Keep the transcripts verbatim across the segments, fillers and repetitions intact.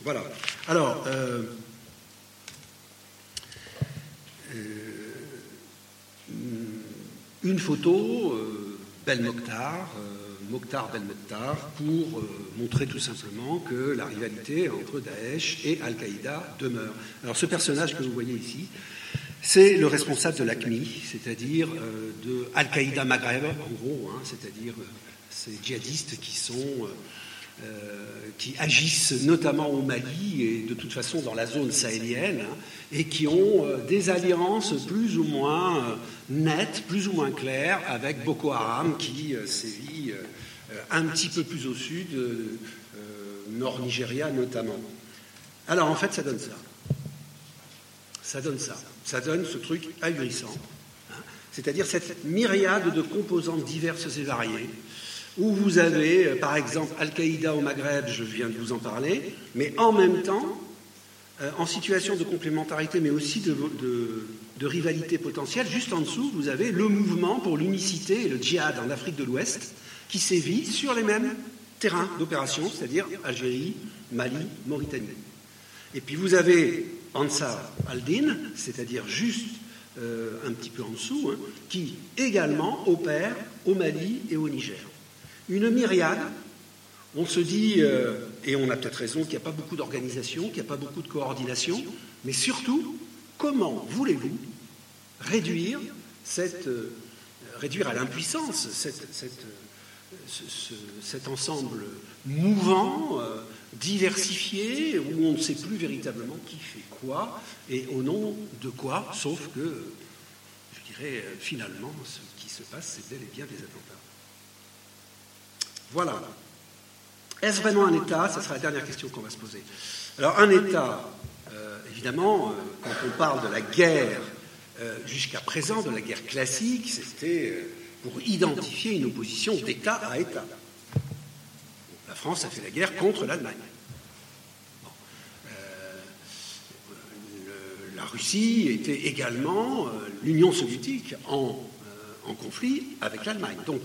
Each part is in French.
Voilà. Alors, euh, euh, une photo, euh, Bel Mokhtar, euh, Mokhtar Bel Mokhtar, pour euh, montrer tout simplement que la rivalité entre Daesh et Al-Qaïda demeure. Alors, ce personnage que vous voyez ici, c'est le responsable de l'A Q M I, c'est-à-dire euh, de Al-Qaïda Maghreb, en gros, hein, c'est-à-dire euh, ces djihadistes qui sont... Euh, Euh, qui agissent notamment au Mali et de toute façon dans la zone sahélienne, hein, et qui ont euh, des alliances plus ou moins euh, nettes, plus ou moins claires avec Boko Haram qui euh, sévit euh, un petit peu plus au sud, euh, nord Nigeria notamment. Alors en fait ça donne ça. Ça donne ça. Ça donne ce truc ahurissant. Hein, c'est-à-dire cette myriade de composantes diverses et variées, où vous avez, par exemple, Al-Qaïda au Maghreb, je viens de vous en parler, mais en même temps, euh, en situation de complémentarité, mais aussi de, de, de rivalité potentielle, juste en dessous, vous avez le mouvement pour l'unicité et le djihad en Afrique de l'Ouest, qui sévit sur les mêmes terrains d'opération, c'est-à-dire Algérie, Mali, Mauritanie. Et puis vous avez Ansar al-Din, c'est-à-dire juste euh, un petit peu en dessous, hein, qui également opère au Mali et au Niger. Une myriade, on se dit, euh, et on a peut-être raison, qu'il n'y a pas beaucoup d'organisation, qu'il n'y a pas beaucoup de coordination, mais surtout, comment voulez-vous réduire, cette, euh, réduire à l'impuissance cette, cette, ce, ce, cet ensemble mouvant, euh, diversifié, où on ne sait plus véritablement qui fait quoi, et au nom de quoi, sauf que, je dirais, euh, finalement, ce qui se passe, c'est bel et bien des attentats. Voilà. Est-ce vraiment un État? Ça sera la dernière question qu'on va se poser. Alors, un État, euh, évidemment, euh, quand on parle de la guerre euh, jusqu'à présent, de la guerre classique, c'était euh, pour identifier une opposition d'État à État. La France a fait la guerre contre l'Allemagne. Bon. Euh, le, la Russie était également, euh, l'Union soviétique, en, euh, en conflit avec l'Allemagne. Donc,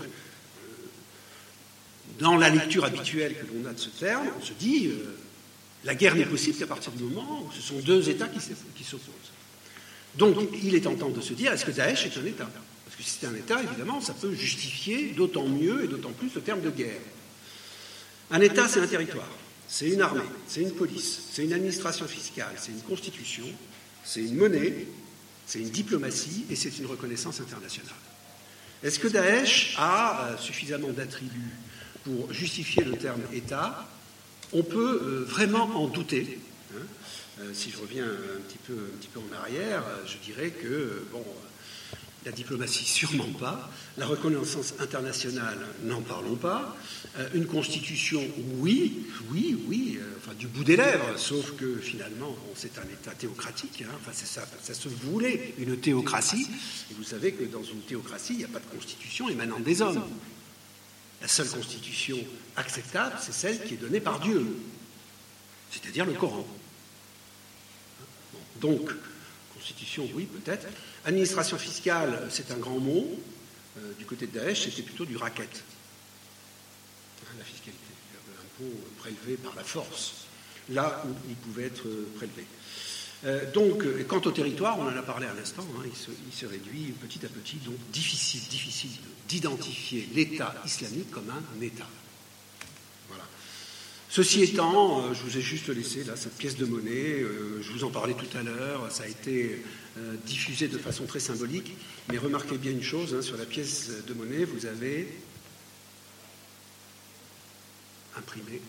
dans la lecture habituelle que l'on a de ce terme, on se dit euh, la guerre n'est possible qu'à partir du moment où ce sont deux États qui, qui s'opposent. Donc, il est tentant de se dire, est-ce que Daesh est un État? Parce que si c'est un État, évidemment, ça peut justifier d'autant mieux et d'autant plus le terme de guerre. Un État, c'est un territoire, c'est une armée, c'est une police, c'est une administration fiscale, c'est une constitution, c'est une monnaie, c'est une diplomatie et c'est une reconnaissance internationale. Est-ce que Daesh a euh, suffisamment d'attributs pour justifier le terme État? On peut euh, vraiment en douter. Hein. Euh, si je reviens un petit peu, un petit peu en arrière, euh, je dirais que, euh, bon, euh, la diplomatie, sûrement pas. La reconnaissance internationale, n'en parlons pas. Euh, une constitution, oui, oui, oui, euh, enfin, du bout des lèvres, sauf que, finalement, bon, c'est un État théocratique. Hein. Enfin, c'est ça, ça se voulait une théocratie. Et vous savez que dans une théocratie, il n'y a pas de constitution émanant des hommes. La seule constitution acceptable, c'est celle qui est donnée par Dieu, c'est-à-dire le Coran. Bon, donc, constitution, oui, peut-être. Administration fiscale, c'est un grand mot. Euh, du côté de Daesh, c'était plutôt du racket. Hein, la fiscalité, l'impôt prélevé par la force, là où il pouvait être prélevé. Euh, donc, euh, quant au territoire, on en a parlé à l'instant, hein, il, se, il se réduit petit à petit, donc difficile, difficile d'identifier l'État islamique comme un État. Voilà. Ceci étant, euh, je vous ai juste laissé là cette pièce de monnaie, euh, je vous en parlais tout à l'heure, ça a été euh, diffusé de façon très symbolique, mais remarquez bien une chose, hein, sur la pièce de monnaie, vous avez imprimé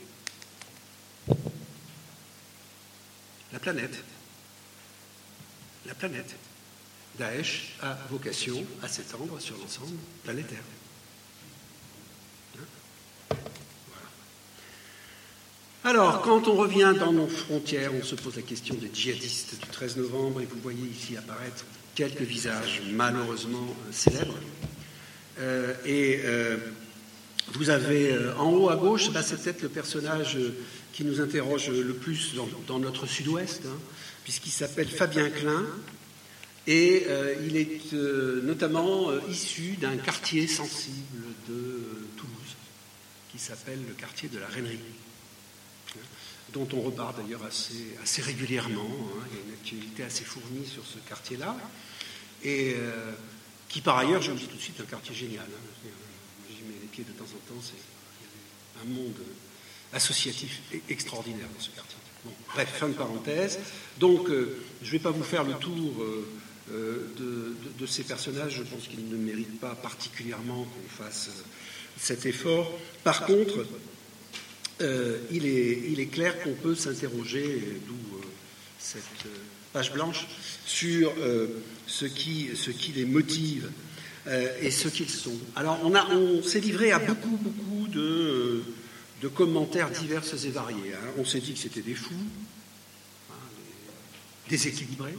la planète. La planète. Daesh a vocation à s'étendre sur l'ensemble planétaire. Hein? Voilà. Alors, quand on revient dans nos frontières, on se pose la question des djihadistes du treize novembre, et vous voyez ici apparaître quelques visages malheureusement euh, célèbres. Euh, et euh, vous avez euh, en haut à gauche, bah, c'est peut-être le personnage euh, qui nous interroge le plus dans, dans notre sud-ouest, hein, puisqu'il s'appelle Fabien Klein, et euh, il est euh, notamment euh, issu d'un quartier sensible de euh, Toulouse, qui s'appelle le quartier de la Rainerie. dont on reparle d'ailleurs assez, assez régulièrement. Hein. Il y a une actualité assez fournie sur ce quartier-là, et euh, qui par ailleurs, je vous dis tout de suite, est un quartier génial. Hein. J'y mets les pieds de temps en temps, c'est un monde associatif extraordinaire dans ce quartier. Bon, bref, fin de parenthèse. Donc, euh, je ne vais pas vous faire le tour euh, euh, de, de, de ces personnages. Je pense qu'ils ne méritent pas particulièrement qu'on fasse euh, cet effort. Par contre, euh, il, est, il est clair qu'on peut s'interroger, d'où euh, cette euh, page blanche, sur euh, ce, qui, ce qui les motive euh, et ce qu'ils sont. Alors, on, a, on s'est livré à beaucoup, beaucoup de... Euh, de commentaires divers et variés. Hein. On s'est dit que c'était des fous, hein, des déséquilibrés.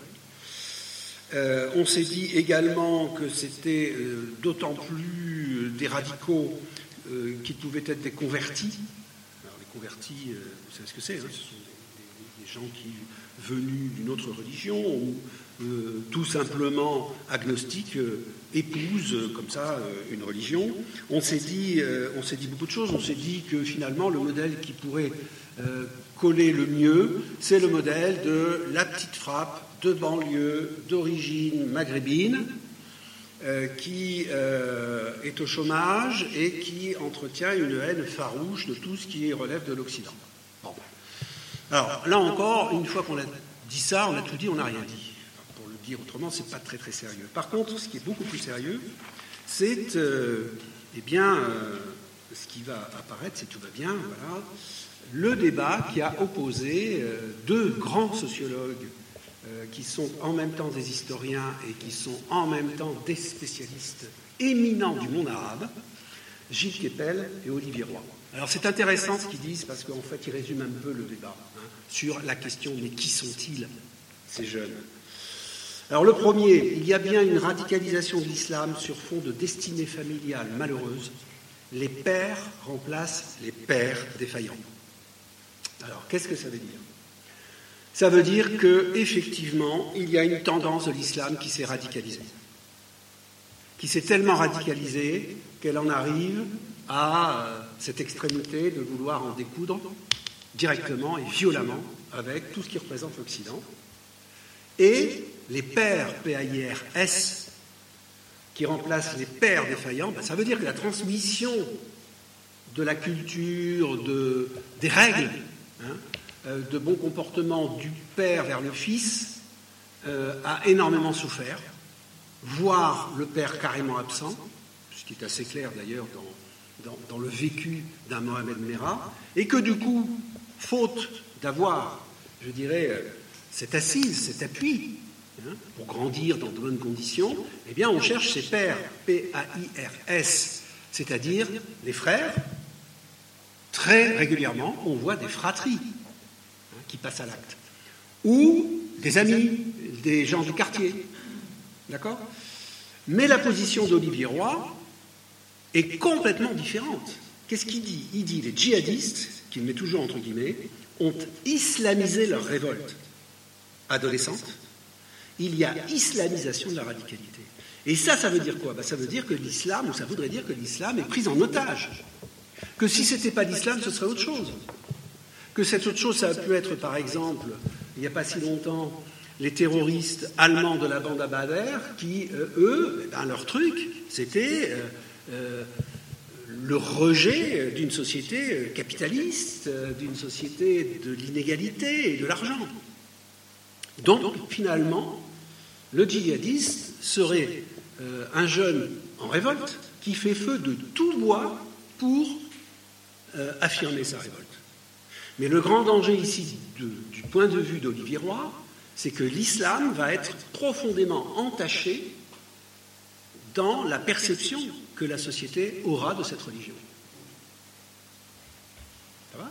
Euh, on s'est dit également que c'était euh, d'autant plus euh, des radicaux euh, qu'ils pouvaient être des convertis. Alors les convertis, euh, vous savez ce que c'est, hein, ce sont des, des, des gens qui, venus d'une autre religion ou euh, tout simplement agnostiques, euh, épousent euh, comme ça euh, une religion. On s'est dit, euh, on s'est dit beaucoup de choses. On s'est dit que finalement le modèle qui pourrait euh, coller le mieux, c'est le modèle de la petite frappe de banlieue d'origine maghrébine euh, qui euh, est au chômage et qui entretient une haine farouche de tout ce qui relève de l'Occident. Bon. Alors là encore, une fois qu'on a dit ça, on a tout dit, on n'a rien dit. Pour le dire autrement, c'est pas très très sérieux. Par contre, ce qui est beaucoup plus sérieux, c'est euh, eh bien euh, ce qui va apparaître, si tout va bien, voilà, le débat qui a opposé euh, deux grands sociologues euh, qui sont en même temps des historiens et qui sont en même temps des spécialistes éminents du monde arabe, Gilles Kepel et Olivier Roy. Alors c'est intéressant ce qu'ils disent parce qu'en fait ils résument un peu le débat hein, sur la question mais qui sont-ils ces jeunes? Alors le premier, il y a bien une radicalisation de l'islam sur fond de destinée familiale malheureuse. Les pères remplacent les pères défaillants. Alors qu'est-ce que ça veut dire? Ça veut dire que effectivement il y a une tendance de l'islam qui s'est radicalisée, qui s'est tellement radicalisée qu'elle en arrive à euh, cette extrémité de vouloir en découdre directement et violemment avec tout ce qui représente l'Occident. Et les pères P A I R S qui remplacent les pères défaillants, ben, ça veut dire que la transmission de la culture, de, des règles, hein, euh, de bon comportement du père vers le fils euh, a énormément souffert, voire le père carrément absent, ce qui est assez clair d'ailleurs dans, dans, dans le vécu d'un Mohamed Merah, et que du coup, faute d'avoir, je dirais, cette assise, cet appui, hein, pour grandir dans de bonnes conditions, eh bien on cherche ces pères P A I R S, c'est-à-dire les frères. Très régulièrement, on voit des fratries hein, qui passent à l'acte, ou des amis, des gens du quartier, d'accord ? Mais la position d'Olivier Roy est complètement différente. Qu'est-ce qu'il dit? Il dit les djihadistes, qu'il met toujours entre guillemets, ont islamisé leur révolte adolescente. Il y a islamisation de la radicalité. Et ça, ça veut dire quoi? Ben, ça veut dire que l'islam, ou ça voudrait dire que l'islam est pris en otage. Que si ce n'était pas l'islam, ce serait autre chose. Que cette autre chose, ça a pu être, par exemple, il n'y a pas si longtemps, les terroristes allemands de la bande à Bader, qui, euh, eux, ben, leur truc, c'était euh, euh, le rejet d'une société capitaliste, d'une société de l'inégalité et de l'argent. Donc, finalement, le djihadiste serait euh, un jeune en révolte qui fait feu de tout bois pour euh, affirmer sa révolte. Mais le grand danger ici, de, du point de vue d'Olivier Roy, c'est que l'islam va être profondément entaché dans la perception que la société aura de cette religion. Ça va ?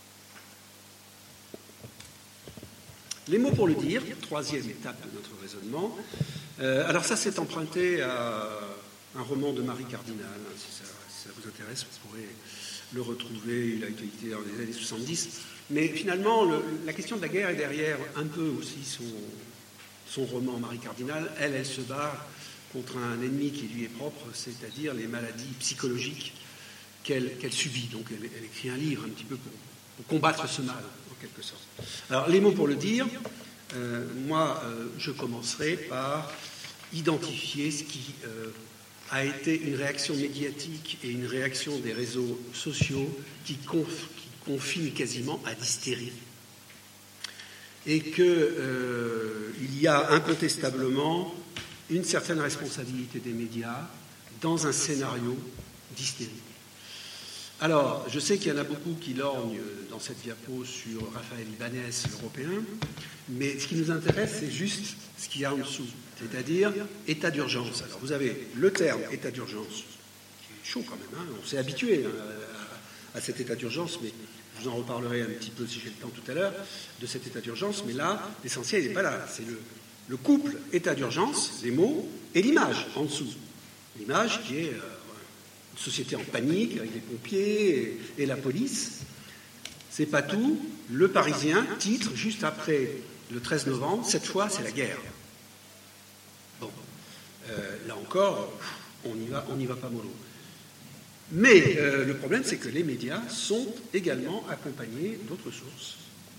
Les mots pour le dire, troisième étape de notre raisonnement. Euh, alors ça, c'est emprunté à un roman de Marie Cardinal. Si ça, si ça vous intéresse, vous pourrez le retrouver. Il a été édité dans les années soixante-dix. Mais finalement, le, la question de la guerre est derrière un peu aussi son, son roman Marie Cardinal. Elle, elle se bat contre un ennemi qui lui est propre, c'est-à-dire les maladies psychologiques qu'elle, qu'elle subit. Donc elle, elle écrit un livre un petit peu pour, pour combattre ce mal, en en quelque sorte. Alors, les mots pour le dire, euh, moi, euh, je commencerai par identifier ce qui euh, a été une réaction médiatique et une réaction des réseaux sociaux qui, conf, qui confinent quasiment à l'hystérie. Et qu'il euh, y a incontestablement une certaine responsabilité des médias dans un scénario d'hystérie. Alors, je sais qu'il y en a beaucoup qui lorgnent dans cette diapo sur Raphaël Ibanez, l'Européen, mais ce qui nous intéresse, c'est juste ce qu'il y a en dessous, c'est-à-dire état d'urgence. Alors, vous avez le terme état d'urgence, qui est chaud quand même, hein, on s'est habitué hein, à, à cet état d'urgence, mais je vous en reparlerai un petit peu si j'ai le temps tout à l'heure, de cet état d'urgence, mais là, l'essentiel n'est pas là, c'est le, le couple état d'urgence, les mots, et l'image en dessous. L'image qui est... Euh, une société en panique, avec les pompiers et, et la police. C'est pas tout. Le Parisien titre, juste après le treize novembre, cette fois, c'est la guerre. Bon. Euh, là encore, on n'y va, on n'y va pas mollo. Mais euh, le problème, c'est que les médias sont également accompagnés d'autres sources.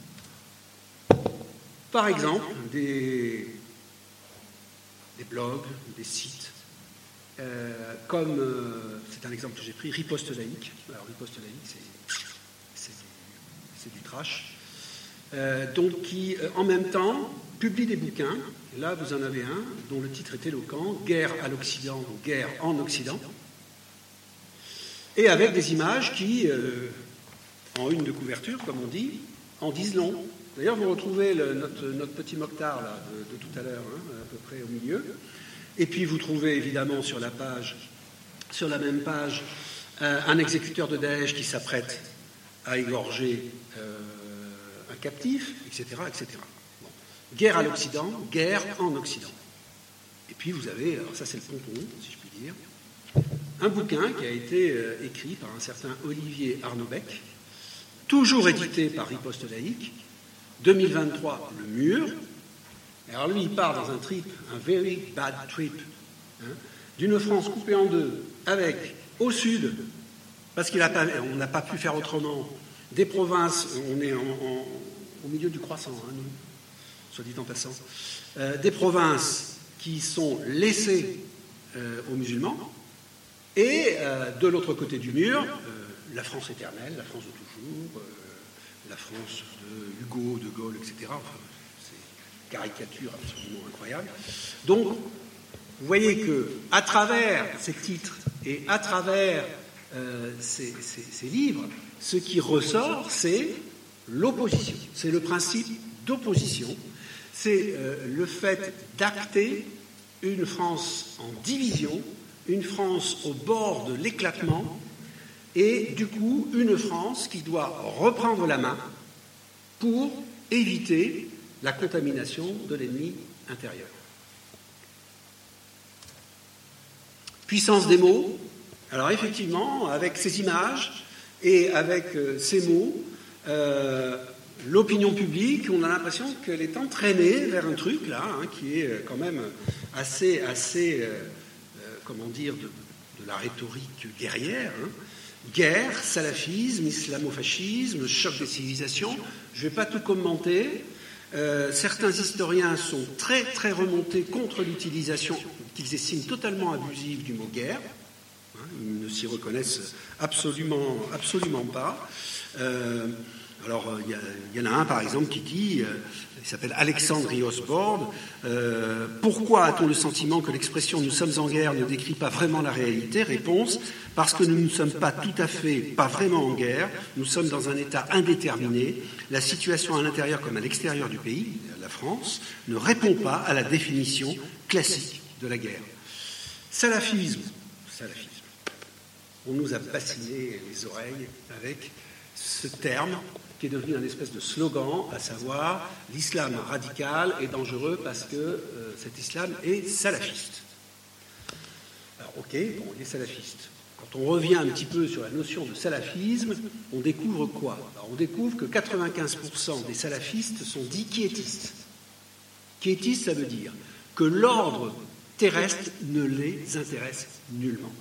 Par exemple, des, des blogs, des sites, Euh, comme, euh, c'est un exemple que j'ai pris, Riposte laïque. Alors, Riposte laïque, c'est, c'est, c'est du trash. Euh, donc, qui, euh, en même temps, publie des bouquins. Là, vous en avez un dont le titre est éloquent, Guerre à l'Occident ou Guerre en Occident. Et avec des images qui, euh, en une de couverture, comme on dit, en disent long. D'ailleurs, vous retrouvez le, notre, notre petit Mokhtar là, de, de tout à l'heure, hein, à peu près au milieu. Et puis vous trouvez évidemment sur la page, sur la même page, euh, un exécuteur de Daesh qui s'apprête à égorger euh, un captif, et cetera, et cetera. Bon. Guerre à l'Occident, guerre en Occident. Et puis vous avez, alors ça c'est le pompon, si je puis dire, un bouquin qui a été euh, écrit par un certain Olivier Arnaud-Bec, toujours édité par Riposte laïque, deux mille vingt-trois, Le Mur. Alors lui, il part dans un trip, un very bad trip, hein, d'une France coupée en deux, avec, au sud, parce qu'on n'a pas pu faire autrement, des provinces, on est en, en, au milieu du croissant, hein, nous, soit dit en passant, euh, des provinces qui sont laissées euh, aux musulmans, et euh, de l'autre côté du mur, euh, la France éternelle, la France de toujours, euh, la France de Hugo, de Gaulle, et cetera. Enfin, caricature absolument incroyable. Donc, vous voyez que, à travers ces titres et à travers euh, ces, ces, ces livres, ce qui ressort, c'est l'opposition. C'est le principe d'opposition. C'est euh, le fait d'acter une France en division, une France au bord de l'éclatement, et du coup, une France qui doit reprendre la main pour éviter la contamination de l'ennemi intérieur. Puissance des mots. Alors effectivement, avec ces images et avec euh, ces mots, euh, l'opinion publique, on a l'impression qu'elle est entraînée vers un truc là, hein, qui est quand même assez, assez, euh, euh, comment dire, de, de la rhétorique guerrière. Hein. Guerre, salafisme, islamo-fascisme, choc des civilisations. Je ne vais pas tout commenter. Euh, certains historiens sont très très remontés contre l'utilisation qu'ils estiment totalement abusive du mot guerre. Hein, ils ne s'y reconnaissent absolument, absolument pas. Euh, alors il y, y en a un par exemple qui dit, euh, il s'appelle Alexandre Riosbord, euh, pourquoi a-t-on le sentiment que l'expression « nous sommes en guerre » ne décrit pas vraiment la réalité ? Réponse, parce que nous ne sommes pas tout à fait, pas vraiment en guerre, nous sommes dans un état indéterminé, la situation à l'intérieur comme à l'extérieur du pays, la France, ne répond pas à la définition classique de la guerre. Salafisme, salafisme. On nous a bassiné les oreilles avec ce terme qui est devenu un espèce de slogan, à savoir l'islam radical est dangereux parce que euh, cet islam est salafiste. Alors ok, bon, il est salafiste. Quand on revient un petit peu sur la notion de salafisme, on découvre quoi ? Alors, on découvre que quatre-vingt-quinze pour cent des salafistes sont dits quiétistes. Quiétistes, ça veut dire que l'ordre terrestre ne les intéresse nullement.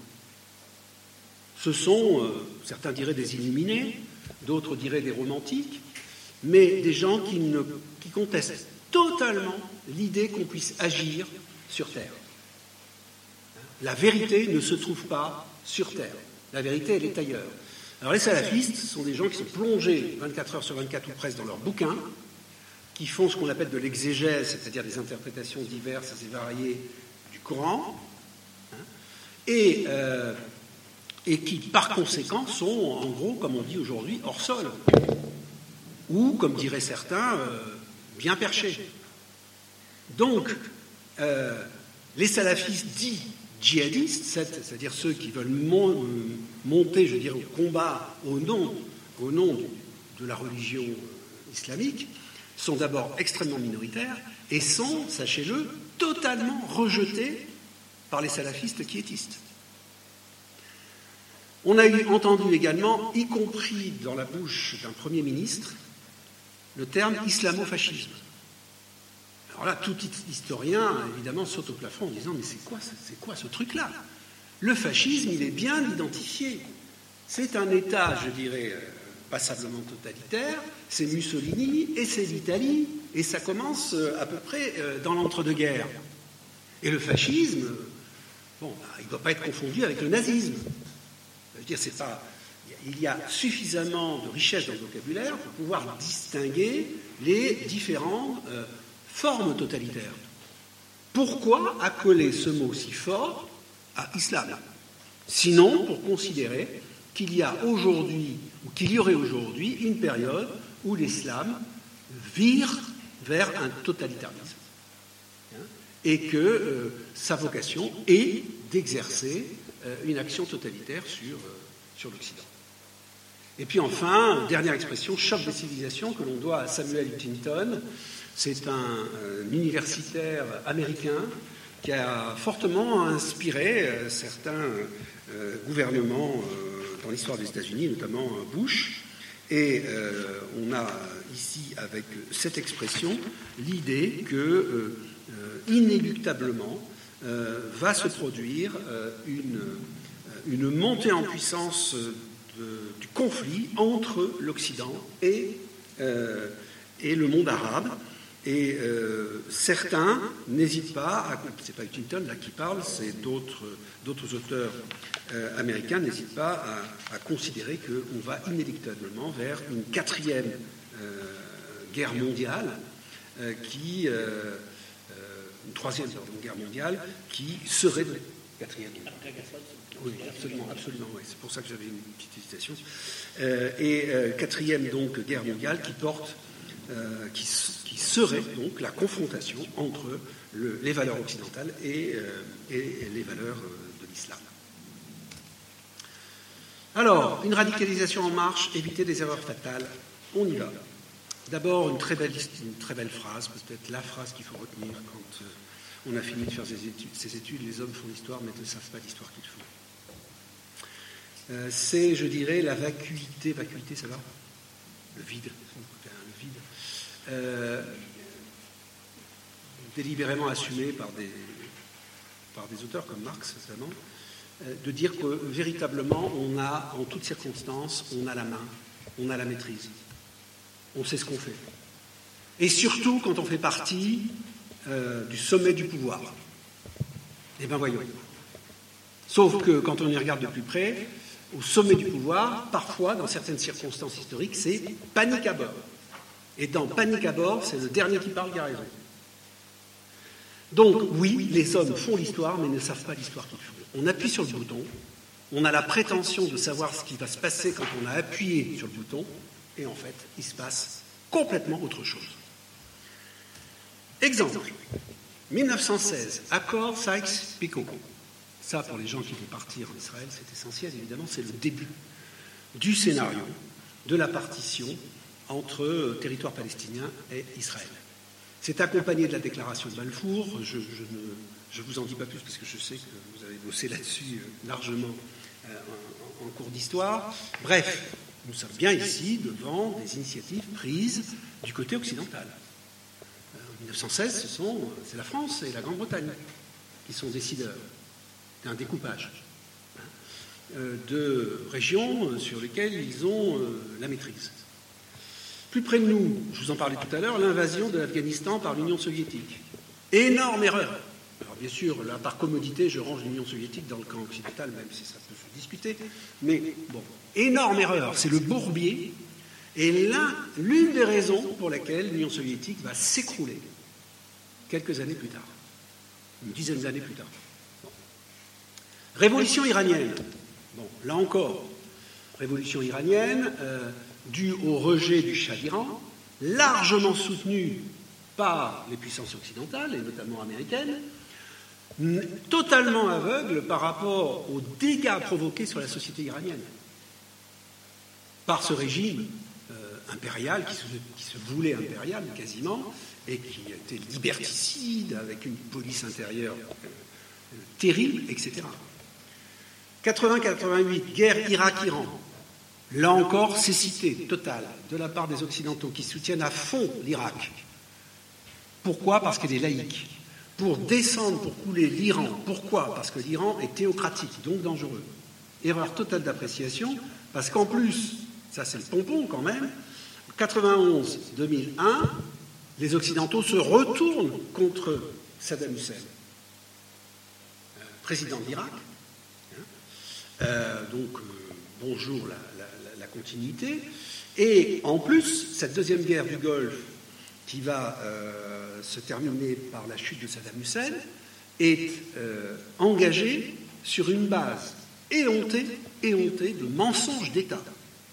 Ce sont, euh, certains diraient des illuminés, d'autres diraient des romantiques, mais des gens qui, ne, qui contestent totalement l'idée qu'on puisse agir sur Terre. La vérité ne se trouve pas sur Terre. La vérité, elle est ailleurs. Alors les salafistes sont des gens qui sont plongés vingt-quatre heures sur vingt-quatre ou presque dans leurs bouquins, qui font ce qu'on appelle de l'exégèse, c'est-à-dire des interprétations diverses et variées du Coran, hein, et, euh, et qui, par conséquent, sont, en gros, comme on dit aujourd'hui, hors sol, ou, comme diraient certains, euh, bien perchés. Donc, euh, les salafistes dits djihadistes, c'est-à-dire ceux qui veulent mon, monter, je dirais, au combat au nom, au nom de la religion islamique, sont d'abord extrêmement minoritaires et sont, sachez-le, totalement rejetés par les salafistes quiétistes. On a eu entendu également, y compris dans la bouche d'un Premier ministre, le terme islamofascisme. Alors là, tout historien, évidemment, saute au plafond en disant « mais c'est quoi, c'est quoi ce truc-là » Le fascisme, il est bien identifié. C'est un État, je dirais, passablement totalitaire, c'est Mussolini et c'est l'Italie, et ça commence à peu près dans l'entre-deux-guerres. Et le fascisme, bon, bah, il ne doit pas être confondu avec le nazisme. Je veux dire, c'est pas... Il y a suffisamment de richesse dans le vocabulaire pour pouvoir distinguer les différentes euh, formes totalitaires. Pourquoi accoler ce mot si fort à islam? Sinon, pour considérer qu'il y a aujourd'hui, ou qu'il y aurait aujourd'hui, une période où l'islam vire vers un totalitarisme. Et que euh, sa vocation est d'exercer euh, une action totalitaire sur, euh, sur l'Occident. Et puis enfin, dernière expression, choc des civilisations que l'on doit à Samuel Huntington. C'est un, un universitaire américain qui a fortement inspiré euh, certains euh, gouvernements euh, dans l'histoire des États-Unis, notamment Bush. Et euh, on a ici, avec cette expression, l'idée que, euh, euh, inéluctablement, euh, va se produire euh, une, une montée en puissance de, du conflit entre l'Occident et, euh, et le monde arabe. Et euh, certains n'hésitent pas, à, c'est pas Huntington là qui parle, c'est d'autres, d'autres auteurs euh, américains, n'hésitent pas à, à considérer qu'on va inéluctablement vers une quatrième euh, guerre mondiale, euh, qui, euh, euh, une troisième pardon, guerre mondiale, qui serait quatrième. Oui, absolument, absolument. Oui, c'est pour ça que j'avais une petite hésitation. Euh, et euh, quatrième donc guerre mondiale qui porte, euh, qui qui serait donc la confrontation entre le, les valeurs occidentales et, euh, et les valeurs de l'islam. Alors, une radicalisation en marche, éviter des erreurs fatales, on y va. D'abord, une très belle, une très belle phrase, peut-être la phrase qu'il faut retenir quand euh, on a fini de faire ses études. Ces études, les hommes font l'histoire, mais ne savent pas l'histoire qu'ils font. Euh, c'est, je dirais, la vacuité, vacuité, ça va ? Le vide, le vide. Euh, délibérément assumé par des, par des auteurs comme Marx, notamment, euh, de dire que véritablement, on a, en toutes circonstances, on a la main, on a la maîtrise, on sait ce qu'on fait. Et surtout quand on fait partie euh, du sommet du pouvoir. Eh bien voyons. Sauf que quand on y regarde de plus près, au sommet du pouvoir, parfois, dans certaines circonstances historiques, c'est panique à bord. Et dans panique à bord, c'est le dernier qui parle qui a raison. Donc, oui, les hommes font l'histoire, mais ne savent pas l'histoire qu'ils font. On appuie sur le bouton, on a la prétention de savoir ce qui va se passer quand on a appuyé sur le bouton, et en fait, il se passe complètement autre chose. Exemple, mille neuf cent seize, accord Sykes-Picot. Ça, pour les gens qui vont partir en Israël, c'est essentiel, évidemment, c'est le début du scénario de la partition entre territoire palestinien et Israël. C'est accompagné de la déclaration de Balfour. Je, je ne je vous en dis pas plus parce que je sais que vous avez bossé là-dessus largement euh, en, en cours d'histoire. Bref, nous sommes bien ici devant des initiatives prises du côté occidental. Euh, en mille neuf cent seize, ce sont, c'est la France et la Grande-Bretagne qui sont décideurs d'un découpage hein, euh, de régions sur lesquelles ils ont euh, la maîtrise. Plus près de nous, je vous en parlais tout à l'heure, l'invasion de l'Afghanistan par l'Union soviétique. Énorme erreur. Alors bien sûr, là, par commodité, je range l'Union soviétique dans le camp occidental, même si ça peut se discuter. Mais bon, énorme erreur. C'est le bourbier. Et l'un, l'une des raisons pour lesquelles l'Union soviétique va s'écrouler quelques années plus tard. Une dizaine d'années plus tard. Bon. Révolution iranienne. Bon, là encore, révolution iranienne, euh, due au rejet du Shah d'Iran, largement soutenue par les puissances occidentales, et notamment américaines, totalement aveugle par rapport aux dégâts provoqués sur la société iranienne par ce régime euh, impérial, qui se, qui se voulait impérial quasiment, et qui était liberticide, avec une police intérieure euh, terrible, et cetera. quatre-vingt quatre-vingt-huit, guerre Irak-Iran. Là encore, cécité totale de la part des Occidentaux qui soutiennent à fond l'Irak. Pourquoi ? Parce qu'elle est laïque. Pour descendre, pour couler l'Iran. Pourquoi ? Parce que l'Iran est théocratique, donc dangereux. Erreur totale d'appréciation, parce qu'en plus, ça c'est le pompon quand même, en quatre-vingt-onze deux mille un, les Occidentaux se retournent contre Saddam Hussein, euh, président de l'Irak. Hein, euh, donc, euh, bonjour la, la, la continuité. Et en plus, cette deuxième guerre du Golfe, qui va euh, se terminer par la chute de Saddam Hussein, est euh, engagée sur une base éhontée, éhontée de mensonges d'État.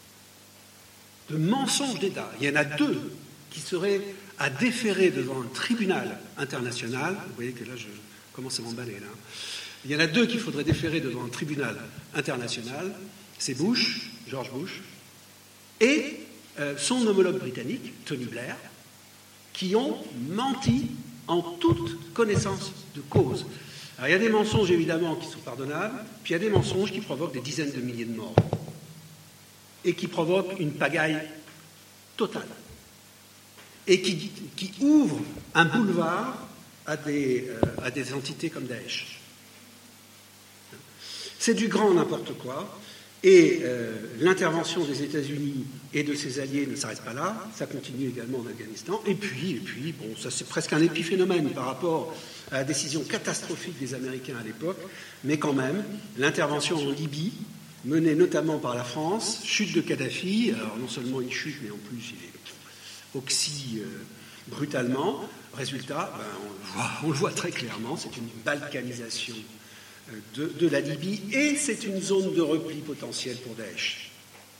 De mensonges d'État. Il y en a deux qui seraient à déférer devant un tribunal international. Vous voyez que là, je commence à m'emballer. Là. Il y en a deux qu'il faudrait déférer devant un tribunal international. C'est Bush, George Bush, et euh, son homologue britannique, Tony Blair, qui ont menti en toute connaissance de cause. Alors, il y a des mensonges, évidemment, qui sont pardonnables, puis il y a des mensonges qui provoquent des dizaines de milliers de morts et qui provoquent une pagaille totale et qui, qui ouvrent un boulevard à des, euh, à des entités comme Daesh. C'est du grand n'importe quoi. Et euh, l'intervention des États-Unis et de ses alliés ne s'arrête pas là, ça continue également en Afghanistan. Et puis, et puis, bon, ça c'est presque un épiphénomène par rapport à la décision catastrophique des Américains à l'époque, mais quand même, l'intervention en Libye, menée notamment par la France, chute de Kadhafi, alors non seulement il chute, mais en plus il est oxy euh, brutalement. Résultat, ben, on, le voit, on le voit très clairement, c'est une balkanisation De, de la Libye, et c'est une zone de repli potentiel pour Daesh.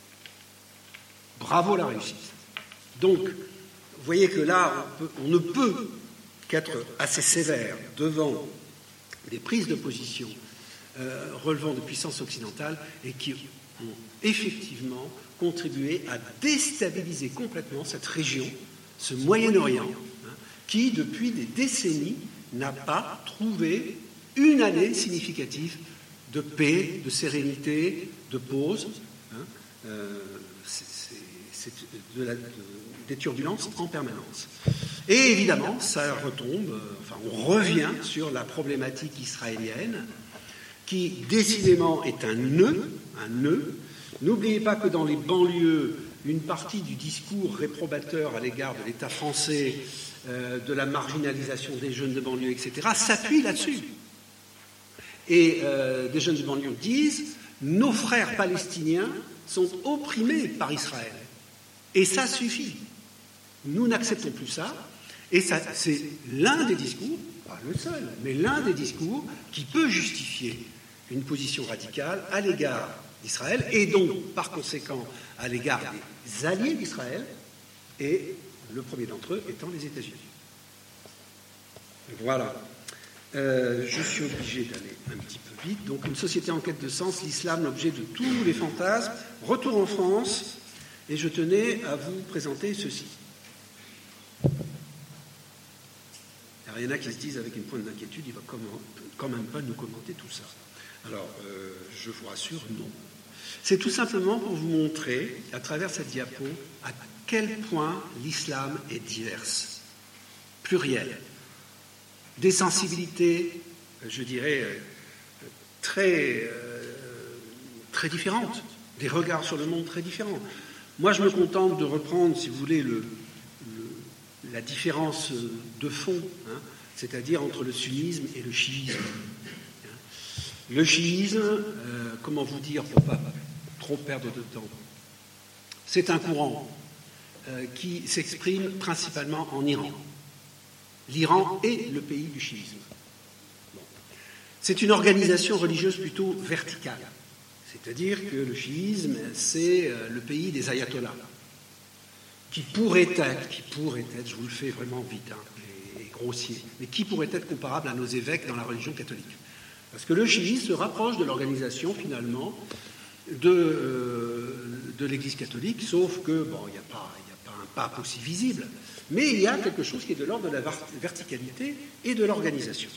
Bravo la réussite. Donc, vous voyez que là, on, peut, on ne peut qu'être assez sévère devant des prises de position euh, relevant de puissances occidentales et qui ont effectivement contribué à déstabiliser complètement cette région, ce Moyen-Orient, hein, qui, depuis des décennies, n'a pas trouvé une année significative de paix, de sérénité, de pause. Hein, euh, c'est, c'est, c'est de la, de, des turbulences en permanence. Et évidemment, ça retombe, euh, enfin, on revient sur la problématique israélienne, qui décidément est un nœud, un nœud. N'oubliez pas que dans les banlieues, une partie du discours réprobateur à l'égard de l'État français, euh, de la marginalisation des jeunes de banlieue, et cetera, s'appuie là-dessus. Et euh, des jeunes de banlieue disent « Nos frères palestiniens sont opprimés par Israël. Et ça suffit. Nous n'acceptons plus ça. » Et ça, c'est l'un des discours, pas le seul, mais l'un des discours qui peut justifier une position radicale à l'égard d'Israël, et donc, par conséquent, à l'égard des alliés d'Israël, et le premier d'entre eux étant les États-Unis. Voilà. Euh, je suis obligé d'aller un petit peu vite. Donc, une société en quête de sens, l'islam, l'objet de tous les fantasmes. Retour en France, et je tenais à vous présenter ceci. Alors, il y en a qui se disent avec une pointe d'inquiétude, il ne va quand même pas nous commenter tout ça. Alors, euh, je vous rassure, non. C'est tout simplement pour vous montrer, à travers cette diapo, à quel point l'islam est divers, pluriel. Des sensibilités, je dirais, très, euh, très différentes, des regards sur le monde très différents. Moi, je me contente de reprendre, si vous voulez, le, le, la différence de fond, hein, c'est-à-dire entre le sunnisme et le chiisme. Le chiisme, euh, comment vous dire pour ne pas trop perdre de temps, c'est un courant euh, qui s'exprime principalement en Iran. L'Iran est le pays du chiisme. Bon. C'est une organisation religieuse plutôt verticale, c'est-à-dire que le chiisme, c'est euh, le pays des ayatollahs, qui pourrait être, qui pourrait être, je vous le fais vraiment vite hein, et, et grossier, mais qui pourrait être comparable à nos évêques dans la religion catholique. Parce que le chiisme se rapproche de l'organisation, finalement, de, euh, de l'Église catholique, sauf que, bon, il n'y a pas, il n'y a pas un pape aussi visible, mais il y a quelque chose qui est de l'ordre de la verticalité et de l'organisation.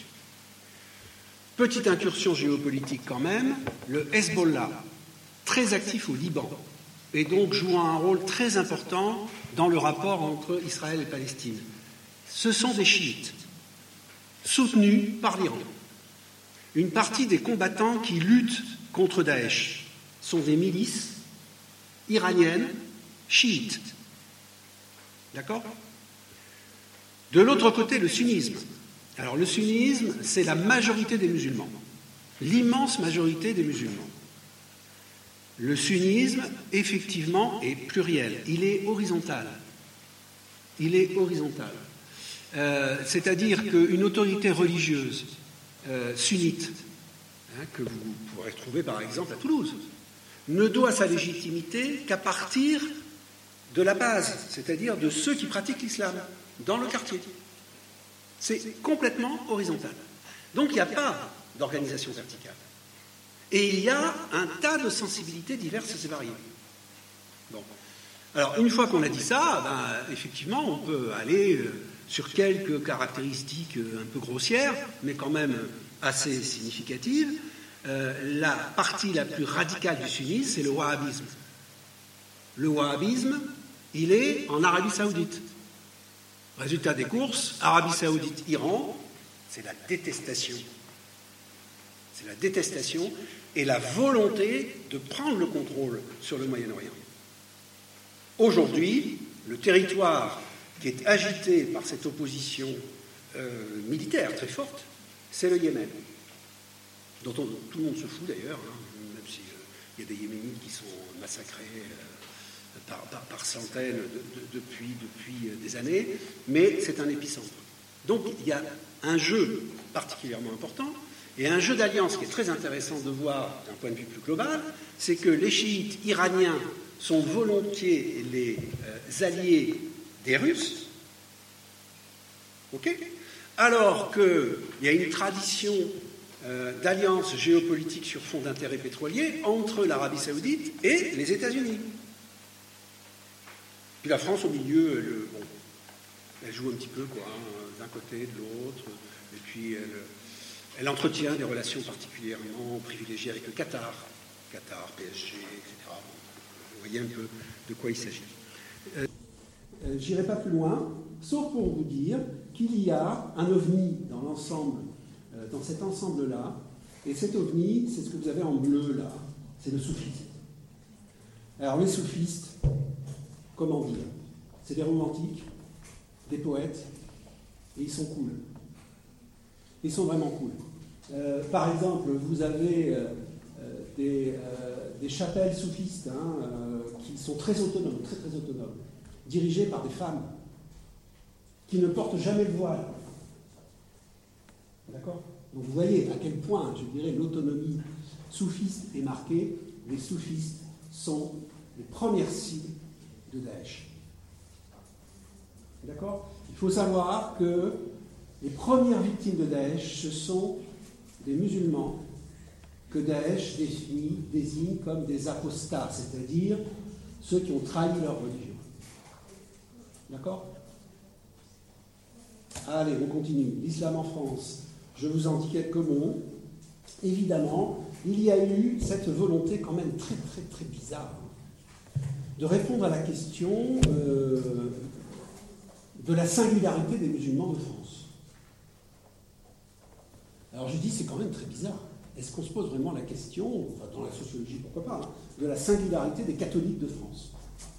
Petite incursion géopolitique quand même, le Hezbollah, très actif au Liban, et donc jouant un rôle très important dans le rapport entre Israël et Palestine. Ce sont des chiites, soutenus par l'Iran. Une partie des combattants qui luttent contre Daesh sont des milices iraniennes chiites. D'accord ? De l'autre côté, le sunnisme. Alors le sunnisme, c'est la majorité des musulmans, l'immense majorité des musulmans. Le sunnisme, effectivement, est pluriel, il est horizontal. Il est horizontal. Euh, c'est-à-dire qu'une autorité religieuse Euh, sunnite, hein, que vous pourrez retrouver par exemple à Toulouse, ne doit sa légitimité qu'à partir de la base, c'est-à-dire de ceux qui pratiquent l'islam dans le quartier. C'est complètement horizontal. Donc il n'y a pas d'organisation verticale. Et il y a un tas de sensibilités diverses et variées. Bon. Alors une fois qu'on a dit ça, ben, effectivement on peut aller euh, sur quelques caractéristiques un peu grossières, mais quand même assez significatives. Euh, la partie la plus radicale du sunnisme, c'est le wahhabisme. Le wahhabisme, il est en Arabie Saoudite. Résultat des courses, Arabie Saoudite, Iran, c'est la détestation. C'est la détestation et la volonté de prendre le contrôle sur le Moyen-Orient. Aujourd'hui, le territoire qui est agité par cette opposition euh, militaire très forte, c'est le Yémen, dont on, tout le monde se fout d'ailleurs, hein, même s'il euh, y a des Yéménites qui sont massacrés euh, par, par, par centaines de, de, depuis, depuis des années, mais c'est un épicentre. Donc il y a un jeu particulièrement important, et un jeu d'alliance qui est très intéressant de voir d'un point de vue plus global, c'est que les chiites iraniens sont volontiers les euh, alliés des Russes, ok ? Alors qu'il y a une tradition euh, d'alliance géopolitique sur fond d'intérêts pétroliers entre l'Arabie Saoudite et les États-Unis. Puis la France au milieu, elle, bon, elle joue un petit peu, quoi, hein, d'un côté, de l'autre, et puis elle, elle entretient des relations particulièrement privilégiées avec le Qatar, Qatar, P S G, et cetera. Vous voyez un peu de quoi il s'agit. Euh, Euh, j'irai pas plus loin, sauf pour vous dire qu'il y a un ovni dans l'ensemble, euh, dans cet ensemble-là, et cet ovni, c'est ce que vous avez en bleu là, c'est le soufisme. Alors les soufistes, comment dire, c'est des romantiques, des poètes, et ils sont cool. Ils sont vraiment cool. Euh, par exemple, vous avez euh, des, euh, des chapelles soufistes hein, euh, qui sont très autonomes, très très autonomes, dirigées par des femmes qui ne portent jamais le voile. D'accord ? Donc vous voyez à quel point, je dirais, l'autonomie soufiste est marquée. Les soufistes sont les premières cibles de Daesh. D'accord ? Il faut savoir que les premières victimes de Daesh, ce sont des musulmans que Daesh définit, désigne comme des apostats, c'est-à-dire ceux qui ont trahi leur religion. D'accord ? Allez, on continue. L'islam en France. Je vous en dis quelques mots. Évidemment, il y a eu cette volonté quand même très très très bizarre de répondre à la question euh, de la singularité des musulmans de France. Alors je dis, c'est quand même très bizarre. Est-ce qu'on se pose vraiment la question, enfin dans la sociologie pourquoi pas, hein, de la singularité des catholiques de France ?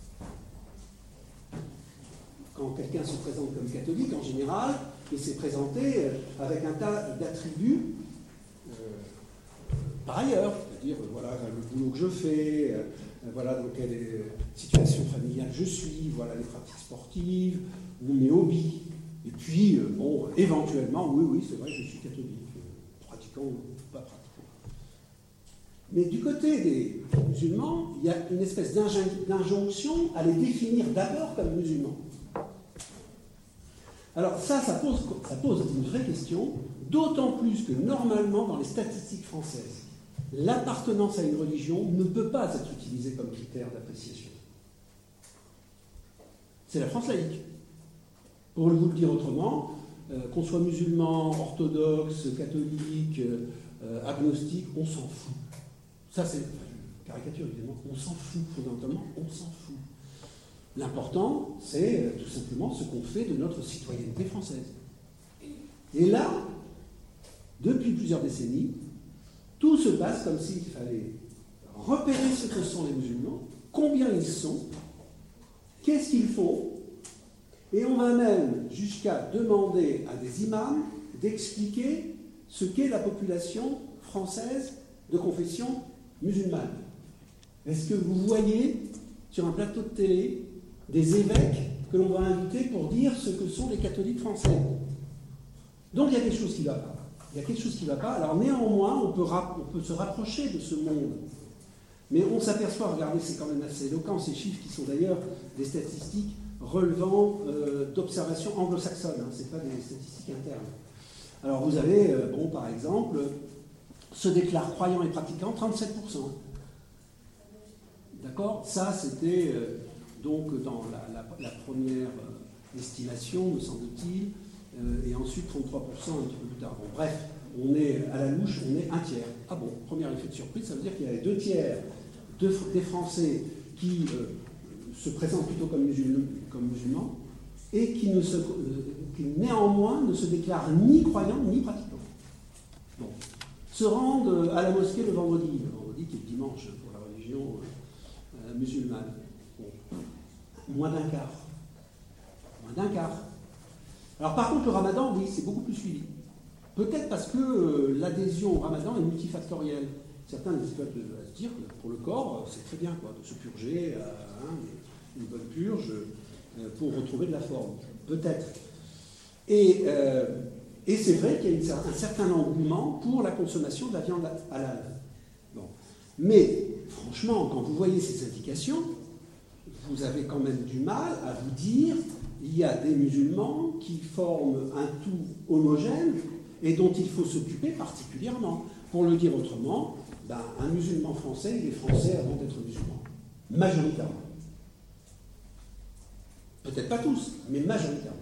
quand quelqu'un se présente comme catholique, en général, il s'est présenté avec un tas d'attributs euh, par ailleurs, c'est-à-dire, voilà le boulot que je fais, euh, voilà dans quelle situation familiale je suis, voilà les pratiques sportives, ou mes hobbies. Et puis, euh, bon, éventuellement, oui, oui, c'est vrai que je suis catholique, euh, pratiquant ou pas pratiquant. Mais du côté des musulmans, il y a une espèce d'injonction à les définir d'abord comme musulmans. Alors ça, ça pose, ça pose une vraie question, d'autant plus que normalement, dans les statistiques françaises, l'appartenance à une religion ne peut pas être utilisée comme critère d'appréciation. C'est la France laïque. Pour vous le dire autrement, euh, qu'on soit musulman, orthodoxe, catholique, euh, agnostique, on s'en fout. Ça, c'est une caricature, évidemment. On s'en fout, fondamentalement, on s'en fout. L'important, c'est euh, tout simplement ce qu'on fait de notre citoyenneté française. Et là, depuis plusieurs décennies, tout se passe comme s'il fallait repérer ce que sont les musulmans, combien ils sont, qu'est-ce qu'ils font, et on va même jusqu'à demander à des imams d'expliquer ce qu'est la population française de confession musulmane. Est-ce que vous voyez sur un plateau de télé des évêques que l'on va inviter pour dire ce que sont les catholiques français? Donc il y a quelque chose qui ne va pas. Il y a quelque chose qui ne va pas. Alors néanmoins, on peut, on peut se rapprocher de ce monde. Mais on s'aperçoit, regardez, c'est quand même assez éloquent, ces chiffres qui sont d'ailleurs des statistiques relevant euh, d'observations anglo-saxonnes, hein, ce n'est pas des statistiques internes. Alors vous avez, euh, bon, par exemple, se déclarent croyants et pratiquants trente-sept pour cent. D'accord? Ça, c'était euh, donc dans la, la, la première euh, estimation, me semble-t-il, euh, et ensuite trente-trois pour cent un petit peu plus tard. Bon, bref, on est à la louche, on est un tiers. Ah bon, premier effet de surprise, ça veut dire qu'il y avait deux tiers de, des Français qui euh, se présentent plutôt comme musulmans, comme musulmans et qui, ne se, euh, qui néanmoins ne se déclarent ni croyants ni pratiquants. Bon. Se rendent à la mosquée le vendredi, le vendredi qui est le dimanche pour la religion euh, musulmane. Bon. Moins d'un quart. Moins d'un quart. Alors par contre, le ramadan, oui, c'est beaucoup plus suivi. Peut-être parce que euh, l'adhésion au ramadan est multifactorielle. Certains peuvent se dire que pour le corps, c'est très bien quoi, de se purger, euh, hein, une bonne purge, euh, pour retrouver de la forme. Peut-être. Et, euh, et c'est vrai qu'il y a une, un certain engouement pour la consommation de la viande halal. Bon. Mais franchement, quand vous voyez ces indications, vous avez quand même du mal à vous dire il y a des musulmans qui forment un tout homogène et dont il faut s'occuper particulièrement. Pour le dire autrement, ben, un musulman français, il est français avant d'être musulman. Majoritairement. Peut-être pas tous, mais majoritairement.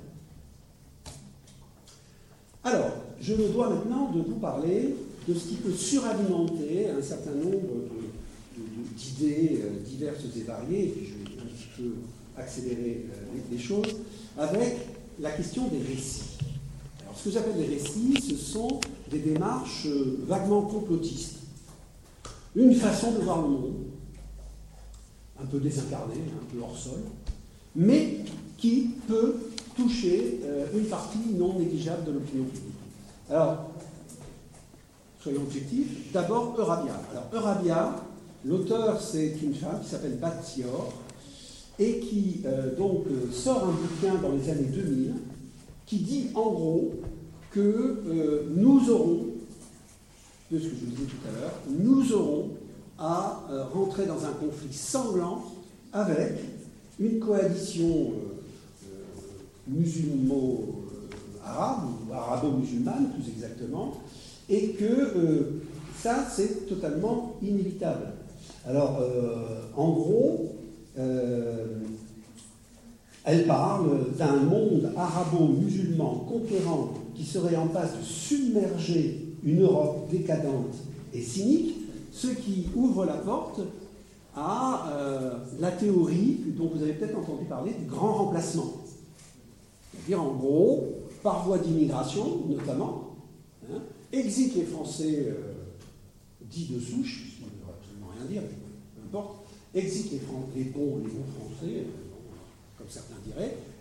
Alors, je me dois maintenant de vous parler de ce qui peut suralimenter un certain nombre de, de, de, d'idées diverses et variées, et puis je vais un petit peu accélérer les, les choses, avec la question des récits. Alors, ce que j'appelle les récits, ce sont des démarches vaguement complotistes. Une façon de voir le monde, un peu désincarnée, un peu hors sol, mais qui peut toucher euh, une partie non négligeable de l'opinion publique. Alors, soyons objectifs, d'abord Eurabia. Alors, Eurabia, l'auteur, c'est une femme qui s'appelle Bat Sior, et qui euh, donc sort un bouquin dans les années deux mille, qui dit en gros que euh, nous aurons, de ce que je vous disais tout à l'heure, nous aurons à euh, rentrer dans un conflit sanglant avec une coalition euh, euh, musulmano-arabe, ou arabo-musulmane plus exactement, et que euh, ça c'est totalement inévitable. Alors, euh, en gros, euh, elle parle d'un monde arabo-musulman conquérant qui serait en passe de submerger une Europe décadente et cynique, ce qui ouvre la porte à euh, la théorie dont vous avez peut-être entendu parler du grand remplacement. C'est-à-dire, en gros, par voie d'immigration, notamment, hein, exit les Français euh, dits de souche, ce qui ne veut absolument rien dire, mais peu importe, exit les, Fran- les, bons, les bons Français, euh, comme certains diraient,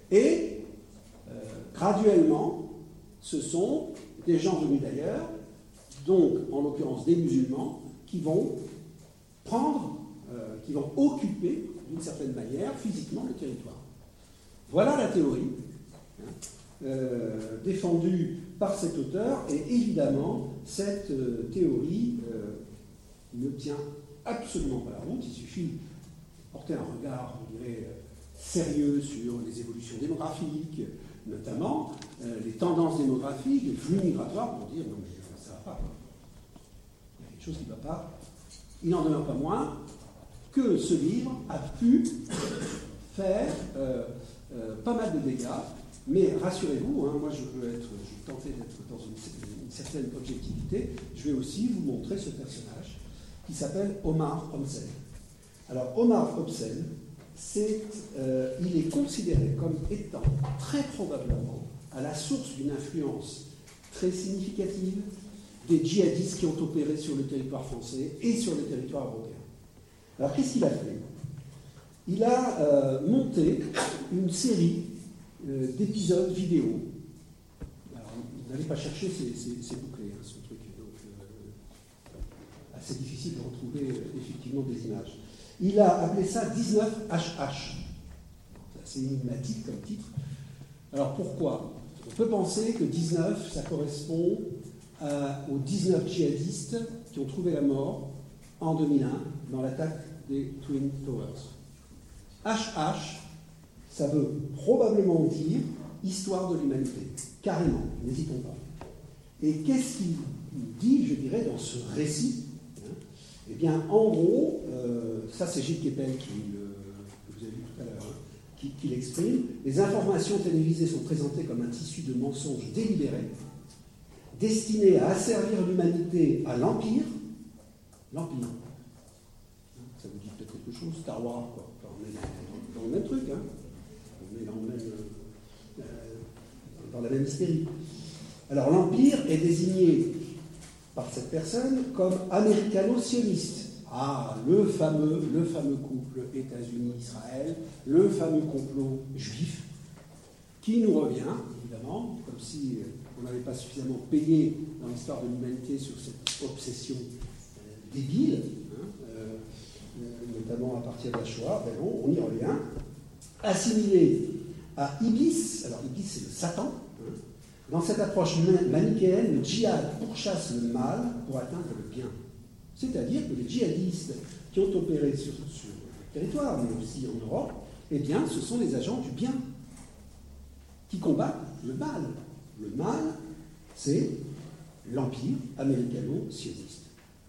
Et euh, graduellement, ce sont des gens venus d'ailleurs, donc en l'occurrence des musulmans, qui vont prendre, euh, qui vont occuper d'une certaine manière physiquement le territoire. Voilà la théorie hein, euh, défendue par cet auteur, et évidemment, cette euh, théorie euh, ne tient absolument pas la route. Il suffit de porter un regard, je dirais, sérieux sur les évolutions démographiques, notamment euh, les tendances démographiques, les flux migratoires, pour dire non mais ça ne va pas. Il y a quelque chose qui ne va pas. Il n'en demeure pas moins que ce livre a pu faire euh, euh, pas mal de dégâts, mais rassurez-vous, hein, moi je veux être, je vais tenter d'être dans une, une certaine objectivité, je vais aussi vous montrer ce personnage qui s'appelle Omar Homsel. Alors Omar Homsel, c'est, euh, il est considéré comme étant très probablement à la source d'une influence très significative des djihadistes qui ont opéré sur le territoire français et sur le territoire européen. Alors qu'est-ce qu'il a fait? Il a euh, monté une série euh, d'épisodes vidéo. Alors, vous n'allez pas chercher, c'est bouclé, hein, ce truc, donc euh, assez difficile de retrouver euh, effectivement des images. Il a appelé ça dix-neuf H H. C'est énigmatique comme titre. Alors pourquoi? On peut penser que dix-neuf, ça correspond à, aux dix-neuf djihadistes qui ont trouvé la mort en deux mille un dans l'attaque des Twin Towers. H H, ça veut probablement dire histoire de l'humanité. Carrément, n'hésitons pas. Et qu'est-ce qu'il dit, je dirais, dans ce récit? Eh bien, en gros, euh, ça c'est Gilles Kepel qui, euh, que vous avez vu tout à l'heure, hein, qui, qui l'exprime. Les informations télévisées sont présentées comme un tissu de mensonges délibérés, destiné à asservir l'humanité à l'Empire. L'Empire. Ça vous dit peut-être quelque chose? Star Wars, quoi. Enfin, on est dans, dans le même truc, hein. On est dans, le même, euh, dans la même hystérie. Alors, l'Empire est désigné par cette personne comme américano-sioniste. Ah, le fameux, le fameux couple États-Unis-Israël, le fameux complot juif, qui nous revient, évidemment, comme si on n'avait pas suffisamment payé dans l'histoire de l'humanité sur cette obsession euh, débile, hein, euh, notamment à partir de la Shoah. Ben non, on y revient. Assimilé à Iblis, alors Iblis c'est le Satan, hein. Dans cette approche manichéenne, le djihad pourchasse le mal pour atteindre le bien. C'est-à-dire que les djihadistes qui ont opéré sur, sur le territoire, mais aussi en Europe, eh bien, ce sont les agents du bien qui combattent le mal. Le mal, c'est l'empire américano-sioniste.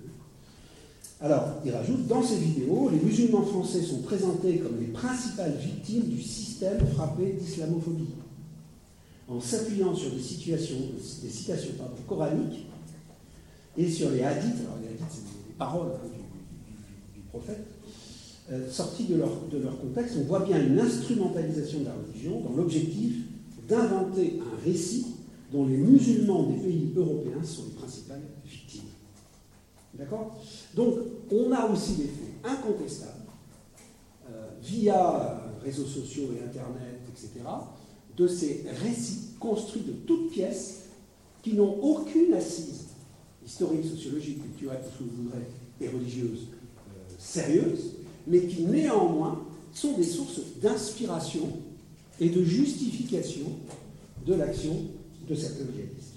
Alors, il rajoute, dans ces vidéos, les musulmans français sont présentés comme les principales victimes du système frappé d'islamophobie, en s'appuyant sur des, situations, des citations pardon, coraniques et sur les hadiths, alors les hadiths c'est des paroles hein, du, du, du prophète, euh, sorties de leur, de leur contexte, on voit bien une instrumentalisation de la religion dans l'objectif d'inventer un récit dont les musulmans des pays européens sont les principales victimes. D'accord? Donc, on a aussi des faits incontestables, euh, via réseaux sociaux et Internet, et cetera, de ces récits construits de toutes pièces qui n'ont aucune assise historique, sociologique, culturelle, tout ce que vous voudrez, et religieuse euh, sérieuse, mais qui néanmoins sont des sources d'inspiration et de justification de l'action de certains djihadistes.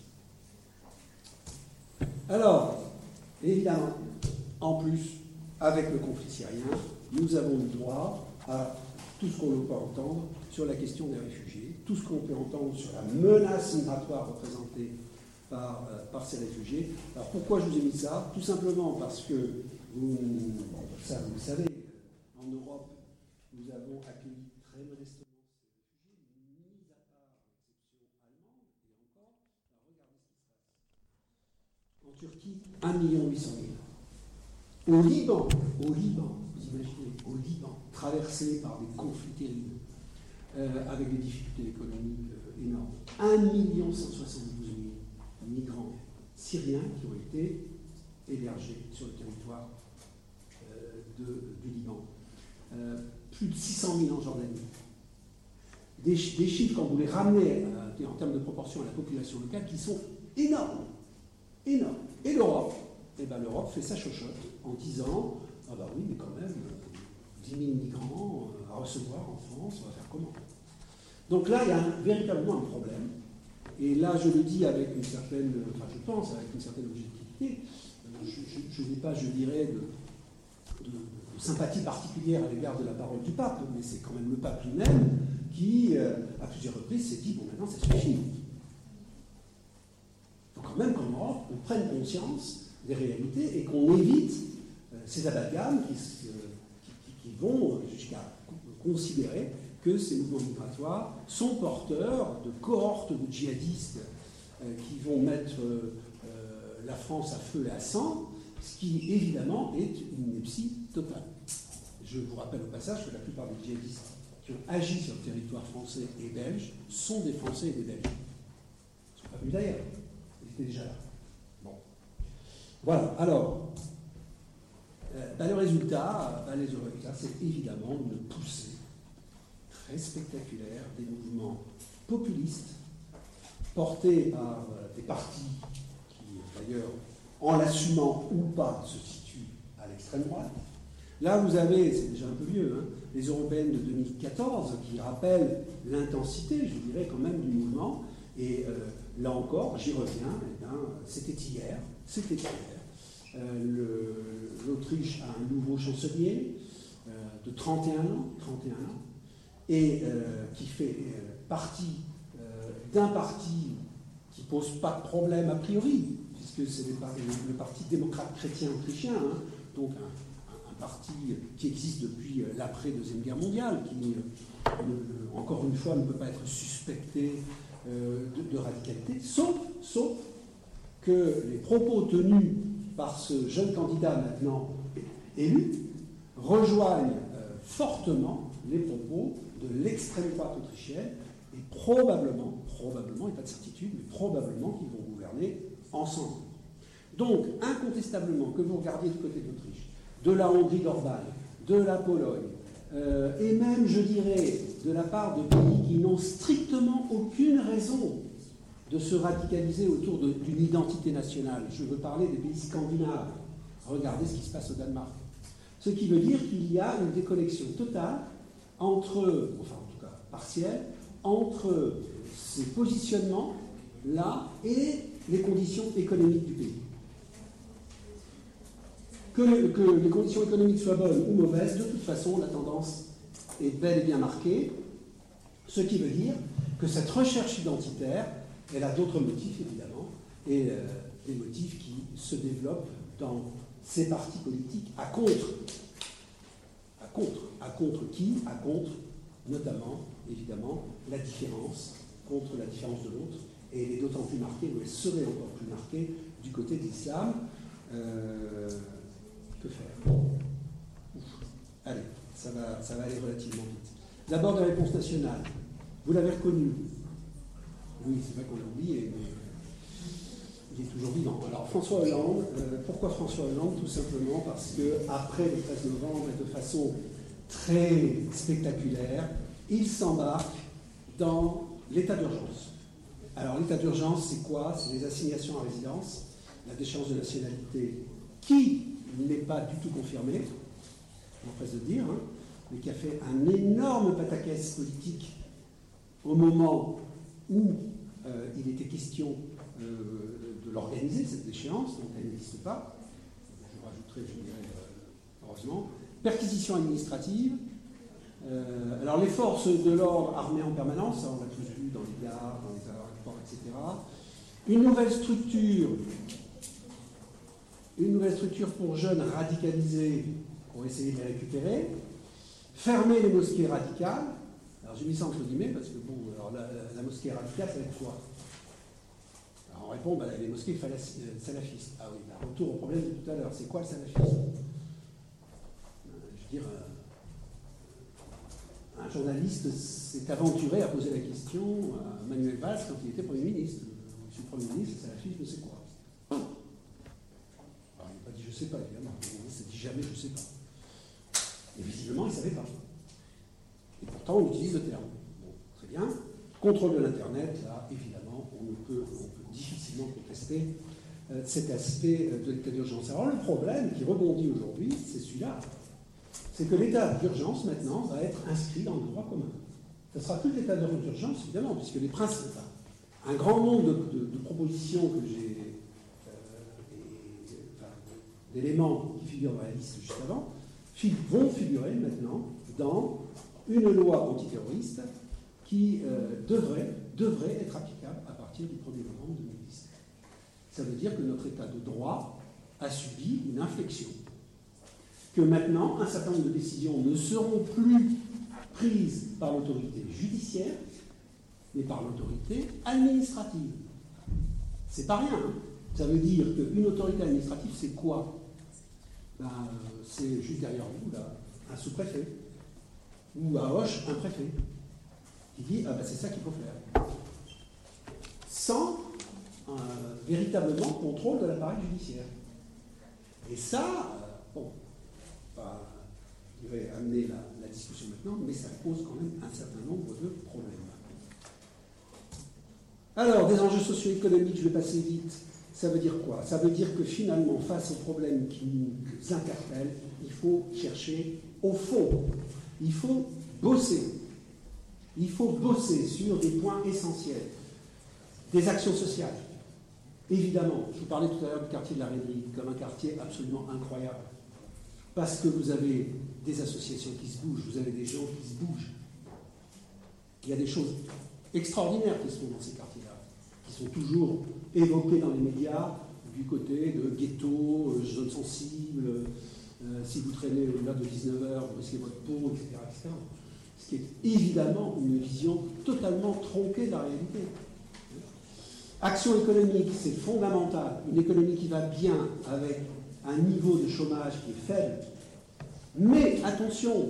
Alors, évidemment, en plus, avec le conflit syrien, nous avons le droit à tout ce qu'on peut entendre sur la question des réfugiés, tout ce qu'on peut entendre sur la menace migratoire représentée par, euh, par ces réfugiés. Alors pourquoi je vous ai mis ça? Tout simplement parce que, vous, ça vous le savez, en Europe, nous avons accueilli très modestement ces réfugiés, mis à part l'exception allemande, et encore, alors regardez ce qui se passe. En Turquie, un million huit cent mille. Au Liban, au Liban, vous imaginez, au Liban, traversé par des conflits terribles, euh, avec des difficultés économiques euh, énormes, un million cent soixante-douze mille migrants syriens qui ont été hébergés sur le territoire euh, de, du Liban. Euh, plus de six cent mille en Jordanie. des, des chiffres, quand vous les ramenez euh, en termes de proportion à la population locale, qui sont énormes. Énormes. Et l'Europe, eh ben, l'Europe fait sa chochotte en disant « Ah bah oui, mais quand même, euh, dix mille migrants euh, à recevoir en France, on va faire comment ?» Donc là, il y a un, véritablement un problème. Et là, je le dis avec une certaine, enfin je pense, avec une certaine objectivité. Je, je, je n'ai pas, je dirais, de, de, de sympathie particulière à l'égard de la parole du pape, mais c'est quand même le pape lui-même qui, euh, à plusieurs reprises, s'est dit, bon, maintenant, ça suffit. Il faut quand même qu'en Europe, on prenne conscience des réalités et qu'on évite euh, ces amalgames qui, euh, qui, qui, qui vont jusqu'à considérer que ces mouvements migratoires sont porteurs de cohortes de djihadistes euh, qui vont mettre euh, euh, la France à feu et à sang, ce qui évidemment est une ineptie totale. Je vous rappelle au passage que la plupart des djihadistes qui ont agi sur le territoire français et belge sont des Français et des Belges. Ils ne sont pas venus d'ailleurs, ils étaient déjà là. Bon. Voilà, alors, euh, bah, le résultat, bah, les résultats, c'est évidemment une poussée très spectaculaire des mouvements populistes portés par euh, des partis qui, d'ailleurs, en l'assumant ou pas, se situent à l'extrême droite. Là, vous avez, c'est déjà un peu vieux, hein, les européennes de deux mille quatorze qui rappellent l'intensité, je dirais, quand même, du mouvement. Et euh, là encore, j'y reviens, eh bien, c'était hier, c'était hier. Euh, L'Autriche a un nouveau chancelier euh, de trente et un ans, trente et un ans, et euh, qui fait euh, partie euh, d'un parti qui ne pose pas de problème a priori, puisque c'est le, le Parti démocrate chrétien autrichien, hein, donc un, un parti qui existe depuis l'après-deuxième guerre mondiale, qui, euh, ne, encore une fois, ne peut pas être suspecté euh, de, de radicalité, sauf, sauf que les propos tenus par ce jeune candidat maintenant élu rejoignent euh, fortement les propos de l'extrême droite autrichienne et probablement, probablement, il n'y a pas de certitude, mais probablement qu'ils vont gouverner ensemble. Donc, incontestablement, que vous regardiez du côté de l'Autriche, de la Hongrie d'Orban, de la Pologne, euh, et même, je dirais, de la part de pays qui n'ont strictement aucune raison de se radicaliser autour d'une identité nationale. Je veux parler des pays scandinaves. Regardez ce qui se passe au Danemark. Ce qui veut dire qu'il y a une déconnexion totale entre, enfin en tout cas partielle, entre ces positionnements-là et les conditions économiques du pays. Que, le, que les conditions économiques soient bonnes ou mauvaises, de toute façon, la tendance est bel et bien marquée, ce qui veut dire que cette recherche identitaire, elle a d'autres motifs, évidemment, et euh, des motifs qui se développent dans ces partis politiques à contre. À contre. À contre qui? À contre, notamment, évidemment, la différence, contre la différence de l'autre, et elle est d'autant plus marquée, ou elle serait encore plus marquée, du côté de l'islam. Euh, que faire? Ouf. Allez, ça va, ça va aller relativement vite. D'abord, la réponse nationale. Vous l'avez reconnue. Oui, c'est vrai qu'on l'a oublié, mais il est toujours vivant. Alors, François Hollande, euh, pourquoi François Hollande? Tout simplement parce que après le treize novembre, et de façon très spectaculaire, il s'embarque dans l'état d'urgence. Alors, l'état d'urgence, c'est quoi? C'est les assignations à résidence, la déchéance de nationalité qui n'est pas du tout confirmée, je m'empresse de dire, hein, mais qui a fait un énorme pataquès politique au moment où euh, il était question euh, de l'organiser, cette déchéance, donc elle n'existe pas. Je rajouterai, je dirais, euh, heureusement. Perquisition administrative. Euh, alors les forces de l'ordre armées en permanence, ça on l'a tous vu dans les gares, dans les aéroports, et cetera. Une nouvelle structure, une nouvelle structure pour jeunes radicalisés pour essayer de les récupérer. Fermer les mosquées radicales. Alors j'ai mis ça entre guillemets parce que bon, alors la, la, la mosquée radicale, ça va être quoi? Alors on répond, bah, les mosquées salafistes. Ah oui, bah, retour au problème de tout à l'heure. C'est quoi le salafisme? euh, Je veux dire, euh, un journaliste s'est aventuré à poser la question à Manuel Valls quand il était Premier ministre. Monsieur le Premier ministre, le salafisme, c'est quoi? Alors il n'a pas dit je sais pas, évidemment. Il s'est dit jamais je sais pas. Et visiblement, il ne savait pas. Et pourtant, on utilise le terme. Bon, très bien. Contrôle de l'Internet, là, évidemment, on, ne peut, on peut difficilement contester euh, cet aspect euh, de l'état d'urgence. Alors le problème qui rebondit aujourd'hui, c'est celui-là. C'est que l'état d'urgence, maintenant, va être inscrit dans le droit commun. Ce sera plus l'état d'urgence, évidemment, puisque les principes, enfin, un grand nombre de, de, de propositions que j'ai, euh, et, enfin, d'éléments qui figurent dans la liste juste avant, vont figurer maintenant dans une loi antiterroriste qui euh, devrait, devrait être applicable à partir du premier novembre deux mille dix-sept. Ça veut dire que notre état de droit a subi une inflexion. Que maintenant, un certain nombre de décisions ne seront plus prises par l'autorité judiciaire, mais par l'autorité administrative. C'est pas rien. Hein. Ça veut dire qu'une autorité administrative, c'est quoi? Ben, c'est juste derrière vous, là, un sous-préfet. Ou à Hoche, un préfet. Qui dit, ah ben c'est ça qu'il faut faire. Sans euh, véritablement contrôle de l'appareil judiciaire. Et ça, euh, bon, pas, je vais amener la, la discussion maintenant, mais ça pose quand même un certain nombre de problèmes. Alors, des enjeux socio-économiques, je vais passer vite. Ça veut dire quoi? Ça veut dire que finalement, face aux problèmes qui nous interpellent, il faut chercher au fond. Il faut bosser. Il faut bosser sur des points essentiels. Des actions sociales. Évidemment, je vous parlais tout à l'heure du quartier de la Rêverie, comme un quartier absolument incroyable. Parce que vous avez des associations qui se bougent, vous avez des gens qui se bougent. Il y a des choses extraordinaires qui se font dans ces quartiers-là, qui sont toujours évoqués dans les médias, du côté de ghetto, euh, zones sensibles, euh, si vous traînez au-delà de dix-neuf heures, vous risquez votre peau, et cetera, et cetera. Ce qui est évidemment une vision totalement tronquée de la réalité. Action économique, c'est fondamental. Une économie qui va bien avec un niveau de chômage qui est faible. Mais attention,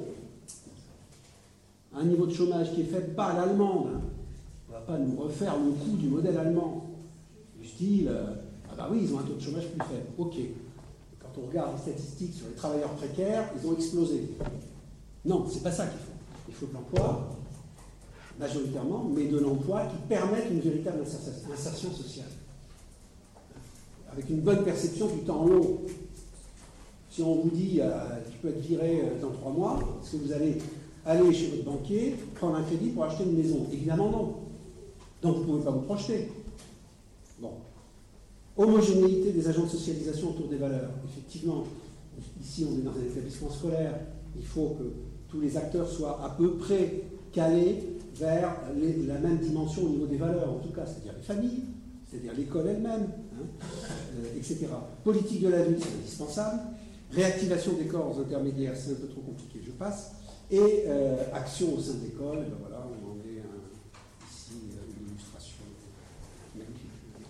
un niveau de chômage qui est faible, pas à l'allemande. On ne va pas nous refaire le coup du modèle allemand. Du style, euh, ah bah oui, ils ont un taux de chômage plus faible. Ok. Quand on regarde les statistiques sur les travailleurs précaires, ils ont explosé. Non, c'est pas ça qu'il faut. Il faut de l'emploi, majoritairement, mais de l'emploi qui permette une véritable insertion sociale. Avec une bonne perception du temps long. Si on vous dit, euh, tu peux être viré dans trois mois, est-ce que vous allez aller chez votre banquier, prendre un crédit pour acheter une maison? Évidemment non. Donc vous ne pouvez pas vous projeter. Bon. Homogénéité des agents de socialisation autour des valeurs. Effectivement, ici on est dans un établissement scolaire, il faut que tous les acteurs soient à peu près calés vers les, la même dimension au niveau des valeurs, en tout cas, c'est-à-dire les familles, c'est-à-dire l'école elle-même, hein, euh, et cetera. Politique de la vie, c'est indispensable. Réactivation des corps intermédiaires, c'est un peu trop compliqué, je passe. Et euh, action au sein de l'école, ben voilà, on en est un, ici une illustration magnifique.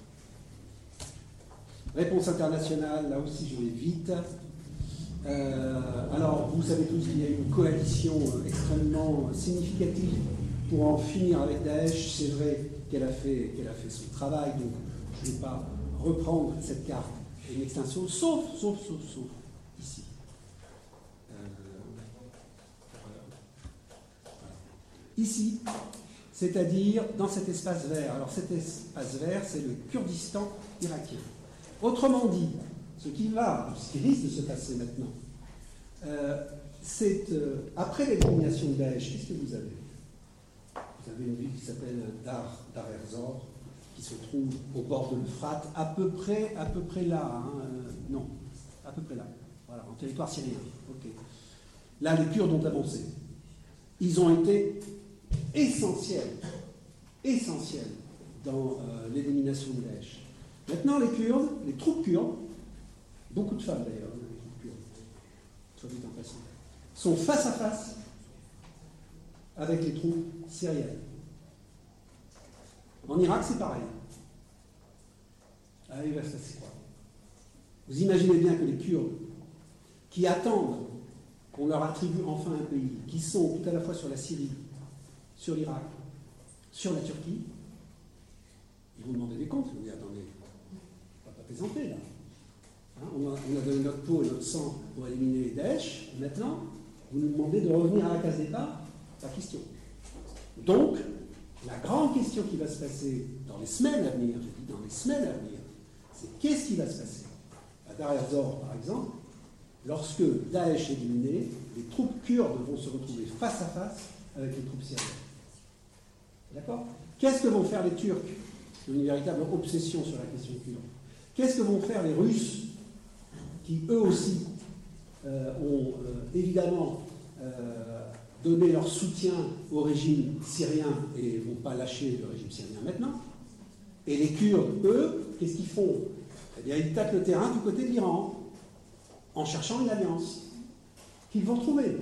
Réponse internationale, là aussi je vais vite. Euh, alors, vous savez tous qu'il y a une coalition extrêmement significative pour en finir avec Daesh. C'est vrai qu'elle a fait, qu'elle a fait son travail, donc je ne vais pas reprendre cette carte et une extension, sauf, sauf, sauf, sauf, ici. Euh, ici, c'est-à-dire dans cet espace vert. Alors cet espace vert, c'est le Kurdistan irakien. Autrement dit, ce qui va, ce qui risque de se passer maintenant, euh, c'est euh, après l'élimination de Daesh, qu'est-ce que vous avez? Vous avez une ville qui s'appelle Dar, Dar Erzor, qui se trouve au bord de l'Euphrate, à peu près, à peu près là, hein, euh, non, à peu près là, voilà, en territoire syrien. Ok. Là, les Kurdes ont avancé. Ils ont été essentiels, essentiels dans euh, l'élimination de Daesh. Maintenant, les Kurdes, les troupes kurdes, beaucoup de femmes d'ailleurs, les troupes kurdes, soit dit en passant, sont face à face avec les troupes syriennes. En Irak, c'est pareil. Ah, il va se passer quoi? Vous imaginez bien que les Kurdes, qui attendent qu'on leur attribue enfin un pays, qui sont tout à la fois sur la Syrie, sur l'Irak, sur la Turquie, ils vont demander des comptes. Ils vont dire, attendez, on ne va pas plaisanter là. Hein, on, a, on a donné notre peau et notre sang pour éliminer les Daesh. Maintenant, vous nous demandez de revenir à la case départ? Pas question. Donc, La grande question qui va se passer dans les semaines à venir, je dis dans les semaines à venir, c'est qu'est-ce qui va se passer à Deir ez-Zor, par exemple, lorsque Daesh est éliminé, les troupes kurdes vont se retrouver face à face avec les troupes syriennes. D'accord? Qu'est-ce que vont faire les Turcs? C'est une véritable obsession sur la question kurde. Qu'est-ce que vont faire les Russes, qui eux aussi euh, ont euh, évidemment euh, donné leur soutien au régime syrien et ne vont pas lâcher le régime syrien maintenant? Et les Kurdes, eux, qu'est-ce qu'ils font? Eh bien, ils tapent le terrain du côté de l'Iran, en cherchant une alliance qu'ils vont trouver.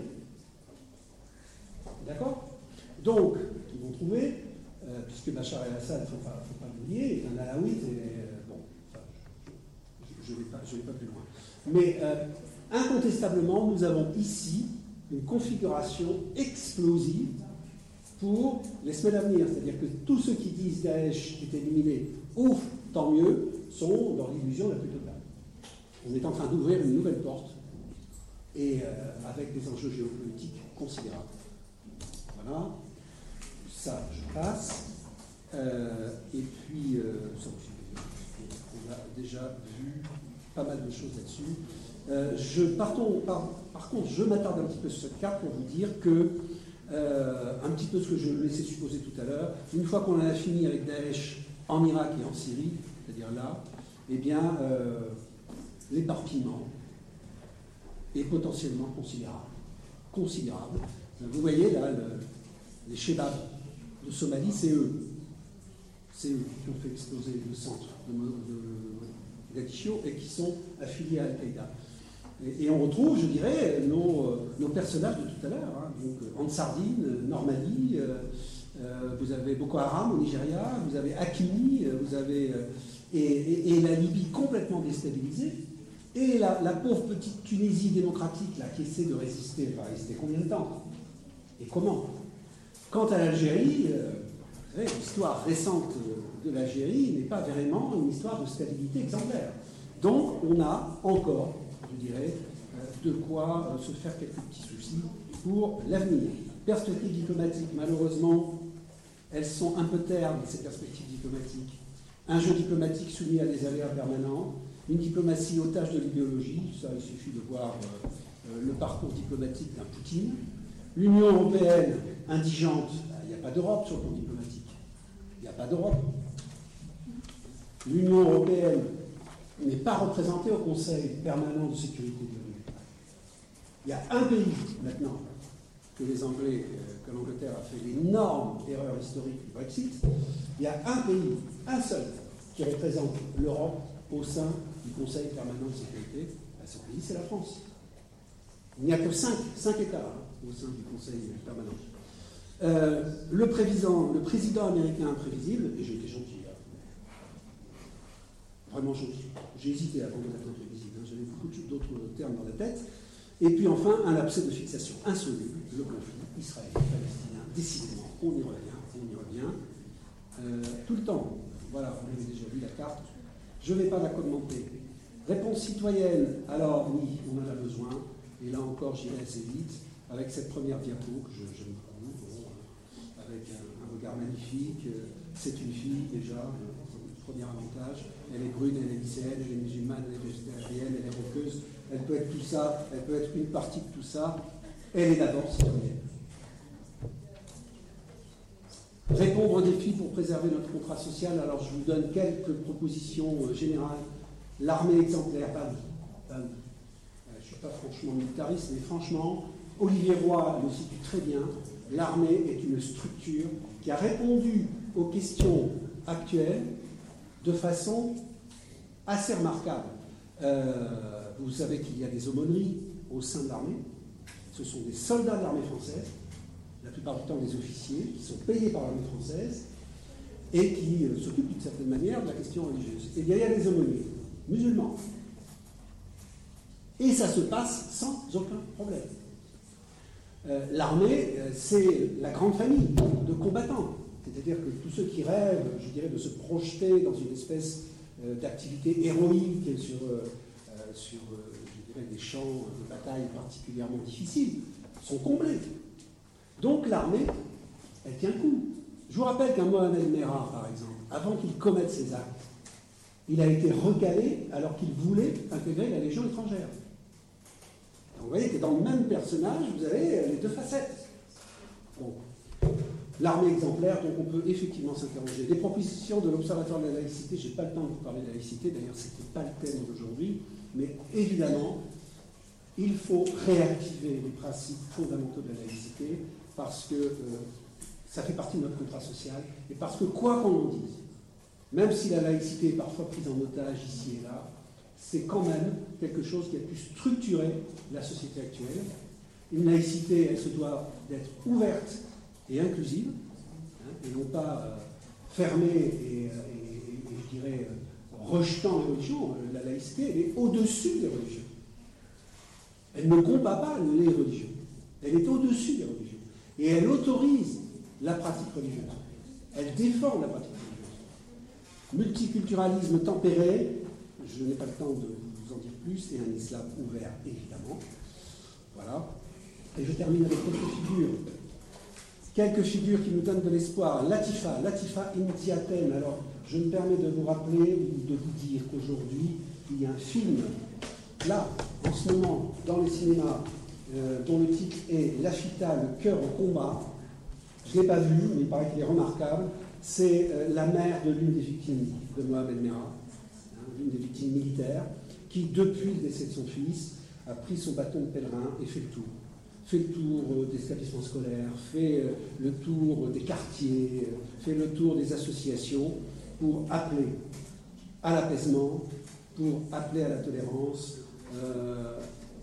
D'accord? Donc, ils vont trouver, euh, puisque Bachar el-Assad, il ne faut pas, faut pas l'oublier, est un alawite, et euh, bon, enfin, je ne vais, vais pas plus loin. Mais euh, incontestablement, nous avons ici une configuration explosive pour les semaines à venir. C'est-à-dire que tous ceux qui disent Daesh est éliminé, ouf, tant mieux, sont dans l'illusion la plus totale. On est en train d'ouvrir une nouvelle porte, et euh, avec des enjeux géopolitiques considérables. Voilà, ça je passe. Euh, et puis, euh, ça aussi, on a déjà vu pas mal de choses là-dessus. Euh, je, partons, par, par contre, je m'attarde un petit peu sur cette carte pour vous dire que, euh, un petit peu ce que je laissais supposer tout à l'heure, une fois qu'on a fini avec Daesh en Irak et en Syrie, c'est-à-dire là, eh bien, euh, l'éparpillement est potentiellement considérable. Considérable. Vous voyez là, le, les Shebabs de Somalie, c'est eux. C'est eux qui ont fait exploser le centre de Mogadiscio et qui sont affiliés à Al-Qaïda. Et, et on retrouve, je dirais, nos, nos personnages de tout à l'heure. Hein. Donc, Ansardine, Normandie, euh, euh, vous avez Boko Haram au Nigeria, vous avez Hakimi, vous avez, euh, et, et, et la Libye complètement déstabilisée. Et la, la pauvre petite Tunisie démocratique là, qui essaie de résister, elle va résister combien de temps? Et comment? Quant à l'Algérie, euh, l'histoire récente de l'Algérie n'est pas vraiment une histoire de stabilité exemplaire. Donc on a encore, je dirais, euh, de quoi euh, se faire quelques petits soucis pour l'avenir. Perspectives diplomatiques, malheureusement, elles sont un peu ternes, ces perspectives diplomatiques. Un jeu diplomatique soumis à des aléas permanents. Une diplomatie otage de l'idéologie, ça il suffit de voir euh, euh, le parcours diplomatique d'un Poutine. L'Union européenne indigente, il n'y a pas d'Europe sur le plan diplomatique. Il n'y a pas d'Europe. L'Union européenne n'est pas représentée au Conseil permanent de sécurité de l'O N U. Il y a un pays maintenant que les Anglais, euh, que l'Angleterre a fait l'énorme erreur historique du Brexit. Il y a un pays, un seul, qui représente l'Europe au sein du Conseil permanent de sécurité. Ben, ce pays, c'est la France. Il n'y a que cinq, cinq États hein, au sein du Conseil permanent. Euh, le, président, le président américain imprévisible, et j'ai été gentil, là. Vraiment gentil. J'ai hésité avant d'être imprévisible, hein. J'avais beaucoup d'autres termes dans la tête. Et puis enfin, un abcès de fixation insoluble, le conflit israélo-palestinien. Décidément, on y revient, on y revient. Euh, tout le temps. Voilà, vous avez déjà vu la carte. Je ne vais pas la commenter. Réponse citoyenne, alors oui, on en a besoin. Et là encore, j'irai assez vite, avec cette première diapo que j'aime beaucoup, bon, avec un, un regard magnifique. C'est une fille déjà, le premier avantage. Elle est brune, elle est lycéenne, elle est musulmane, elle est végétarienne, elle est roqueuse. Elle peut être tout ça, elle peut être une partie de tout ça. Elle est d'abord citoyenne. Répondre aux défis pour préserver notre contrat social. Alors je vous donne quelques propositions euh, générales. L'armée exemplaire, pas oui. Pas oui. Euh, je ne suis pas franchement militariste, mais franchement, Olivier Roy le situe très bien. L'armée est une structure qui a répondu aux questions actuelles de façon assez remarquable. Euh, vous savez qu'il y a des aumôneries au sein de l'armée. Ce sont des soldats de l'armée française, la plupart du temps des officiers, qui sont payés par l'armée française et qui euh, s'occupent d'une certaine manière de la question religieuse. Et bien, il y a des aumôniers musulmans. Et ça se passe sans aucun problème. Euh, l'armée, euh, c'est la grande famille de combattants. C'est-à-dire que tous ceux qui rêvent, je dirais, de se projeter dans une espèce euh, d'activité héroïque sur, euh, euh, sur euh, je dirais, des champs de bataille particulièrement difficiles, sont comblés. Donc l'armée, elle tient le coup. Je vous rappelle qu'un Mohamed Merah, par exemple, avant qu'il commette ses actes, il a été recalé alors qu'il voulait intégrer la Légion étrangère. Donc vous voyez que dans le même personnage, vous avez les deux facettes. Bon. L'armée exemplaire, donc on peut effectivement s'interroger. Des propositions de l'Observatoire de la laïcité, je n'ai pas le temps de vous parler de la laïcité, d'ailleurs ce n'était pas le thème d'aujourd'hui, mais évidemment, il faut réactiver les principes fondamentaux de la laïcité parce que euh, ça fait partie de notre contrat social et parce que quoi qu'on en dise, même si la laïcité est parfois prise en otage ici et là, c'est quand même quelque chose qui a pu structurer la société actuelle. Une laïcité, elle se doit d'être ouverte et inclusive, hein, et non pas euh, fermée et, et, et, et je dirais euh, rejetant les religions. La laïcité, elle est au-dessus des religions. Elle ne combat pas les religions. Elle est au-dessus des religions. Et elle autorise la pratique religieuse. Elle défend la pratique religieuse. Multiculturalisme tempéré, je n'ai pas le temps de vous en dire plus, et un islam ouvert, évidemment. Voilà. Et je termine avec quelques figures. Quelques figures qui nous donnent de l'espoir. Latifa, Latifa Imtiaten. Alors, je me permets de vous rappeler ou de vous dire qu'aujourd'hui, il y a un film, là, en ce moment, dans les cinémas, euh, dont le titre est Lafita, le cœur au combat. Je ne l'ai pas vu, mais il paraît qu'il est remarquable. C'est euh, la mère de l'une des victimes de Mohamed Merah, hein, l'une des victimes militaires, qui, depuis le décès de son fils, a pris son bâton de pèlerin et fait le tour. Fait le tour euh, des établissements scolaires, fait euh, le tour des quartiers, euh, fait le tour des associations pour appeler à l'apaisement, pour appeler à la tolérance, euh,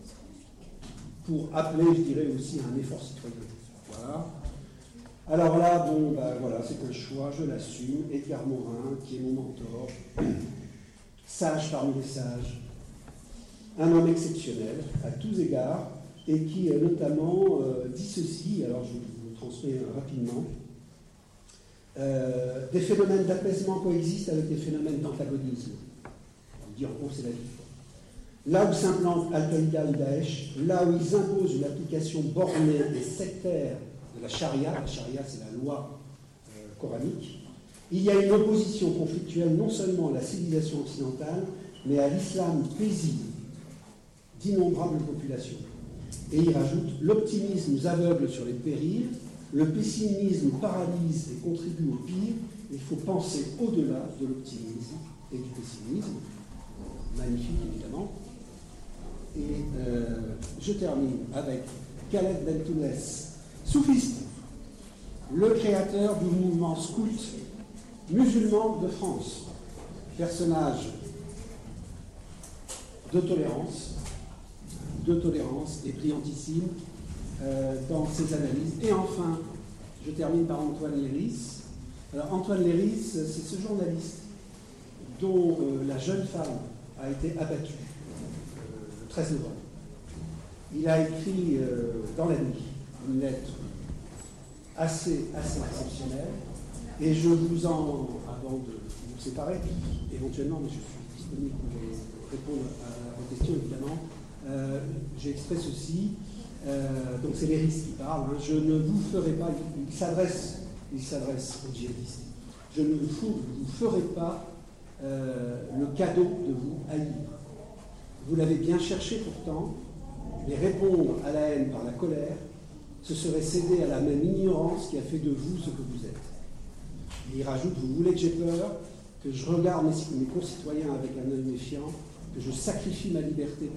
pour appeler, je dirais, aussi à un effort citoyen. Voilà. Alors là, bon, bah, voilà, c'est un choix, je l'assume. Edgar Morin, qui est mon mentor, sage parmi les sages, un homme exceptionnel à tous égards, et qui euh, notamment euh, dit ceci, alors je vous le transmets euh, rapidement, euh, des phénomènes d'apaisement coexistent avec des phénomènes d'antagonisme. On dit en gros, c'est la vie. Là où s'implante Al-Qaïda ou Daesh, là où ils imposent une application bornée et sectaire de la charia, la charia c'est la loi euh, coranique, il y a une opposition conflictuelle non seulement à la civilisation occidentale, mais à l'islam paisible d'innombrables populations. Et il rajoute, l'optimisme nous aveugle sur les périls, le pessimisme paralyse et contribue au pire, il faut penser au-delà de l'optimisme et du pessimisme. Magnifique évidemment. Et euh, je termine avec Khaled Bentounès, soufiste, le créateur du mouvement scout musulman de France, personnage de tolérance, de tolérance et brillantissime euh, dans ses analyses. Et enfin, je termine par Antoine Léris. Alors Antoine Léris, c'est ce journaliste dont euh, la jeune femme a été abattue euh, le treize novembre. Il a écrit euh, dans la nuit une lettre assez, assez exceptionnelle, et je vous en, avant de vous séparer, éventuellement, mais je suis disponible pour répondre à vos questions évidemment, euh, j'ai extrait ceci, euh, donc c'est Léris qui parle, hein, je ne vous ferai pas, il, il s'adresse il s'adresse aux djihadistes, je ne vous, vous ferai pas euh, le cadeau de vous haïr. Vous l'avez bien cherché pourtant, mais répondre à la haine par la colère, ce serait céder à la même ignorance qui a fait de vous ce que vous êtes. Et il rajoute, vous voulez que j'ai peur, que je regarde mes, mes concitoyens avec un œil méfiant, que je sacrifie ma liberté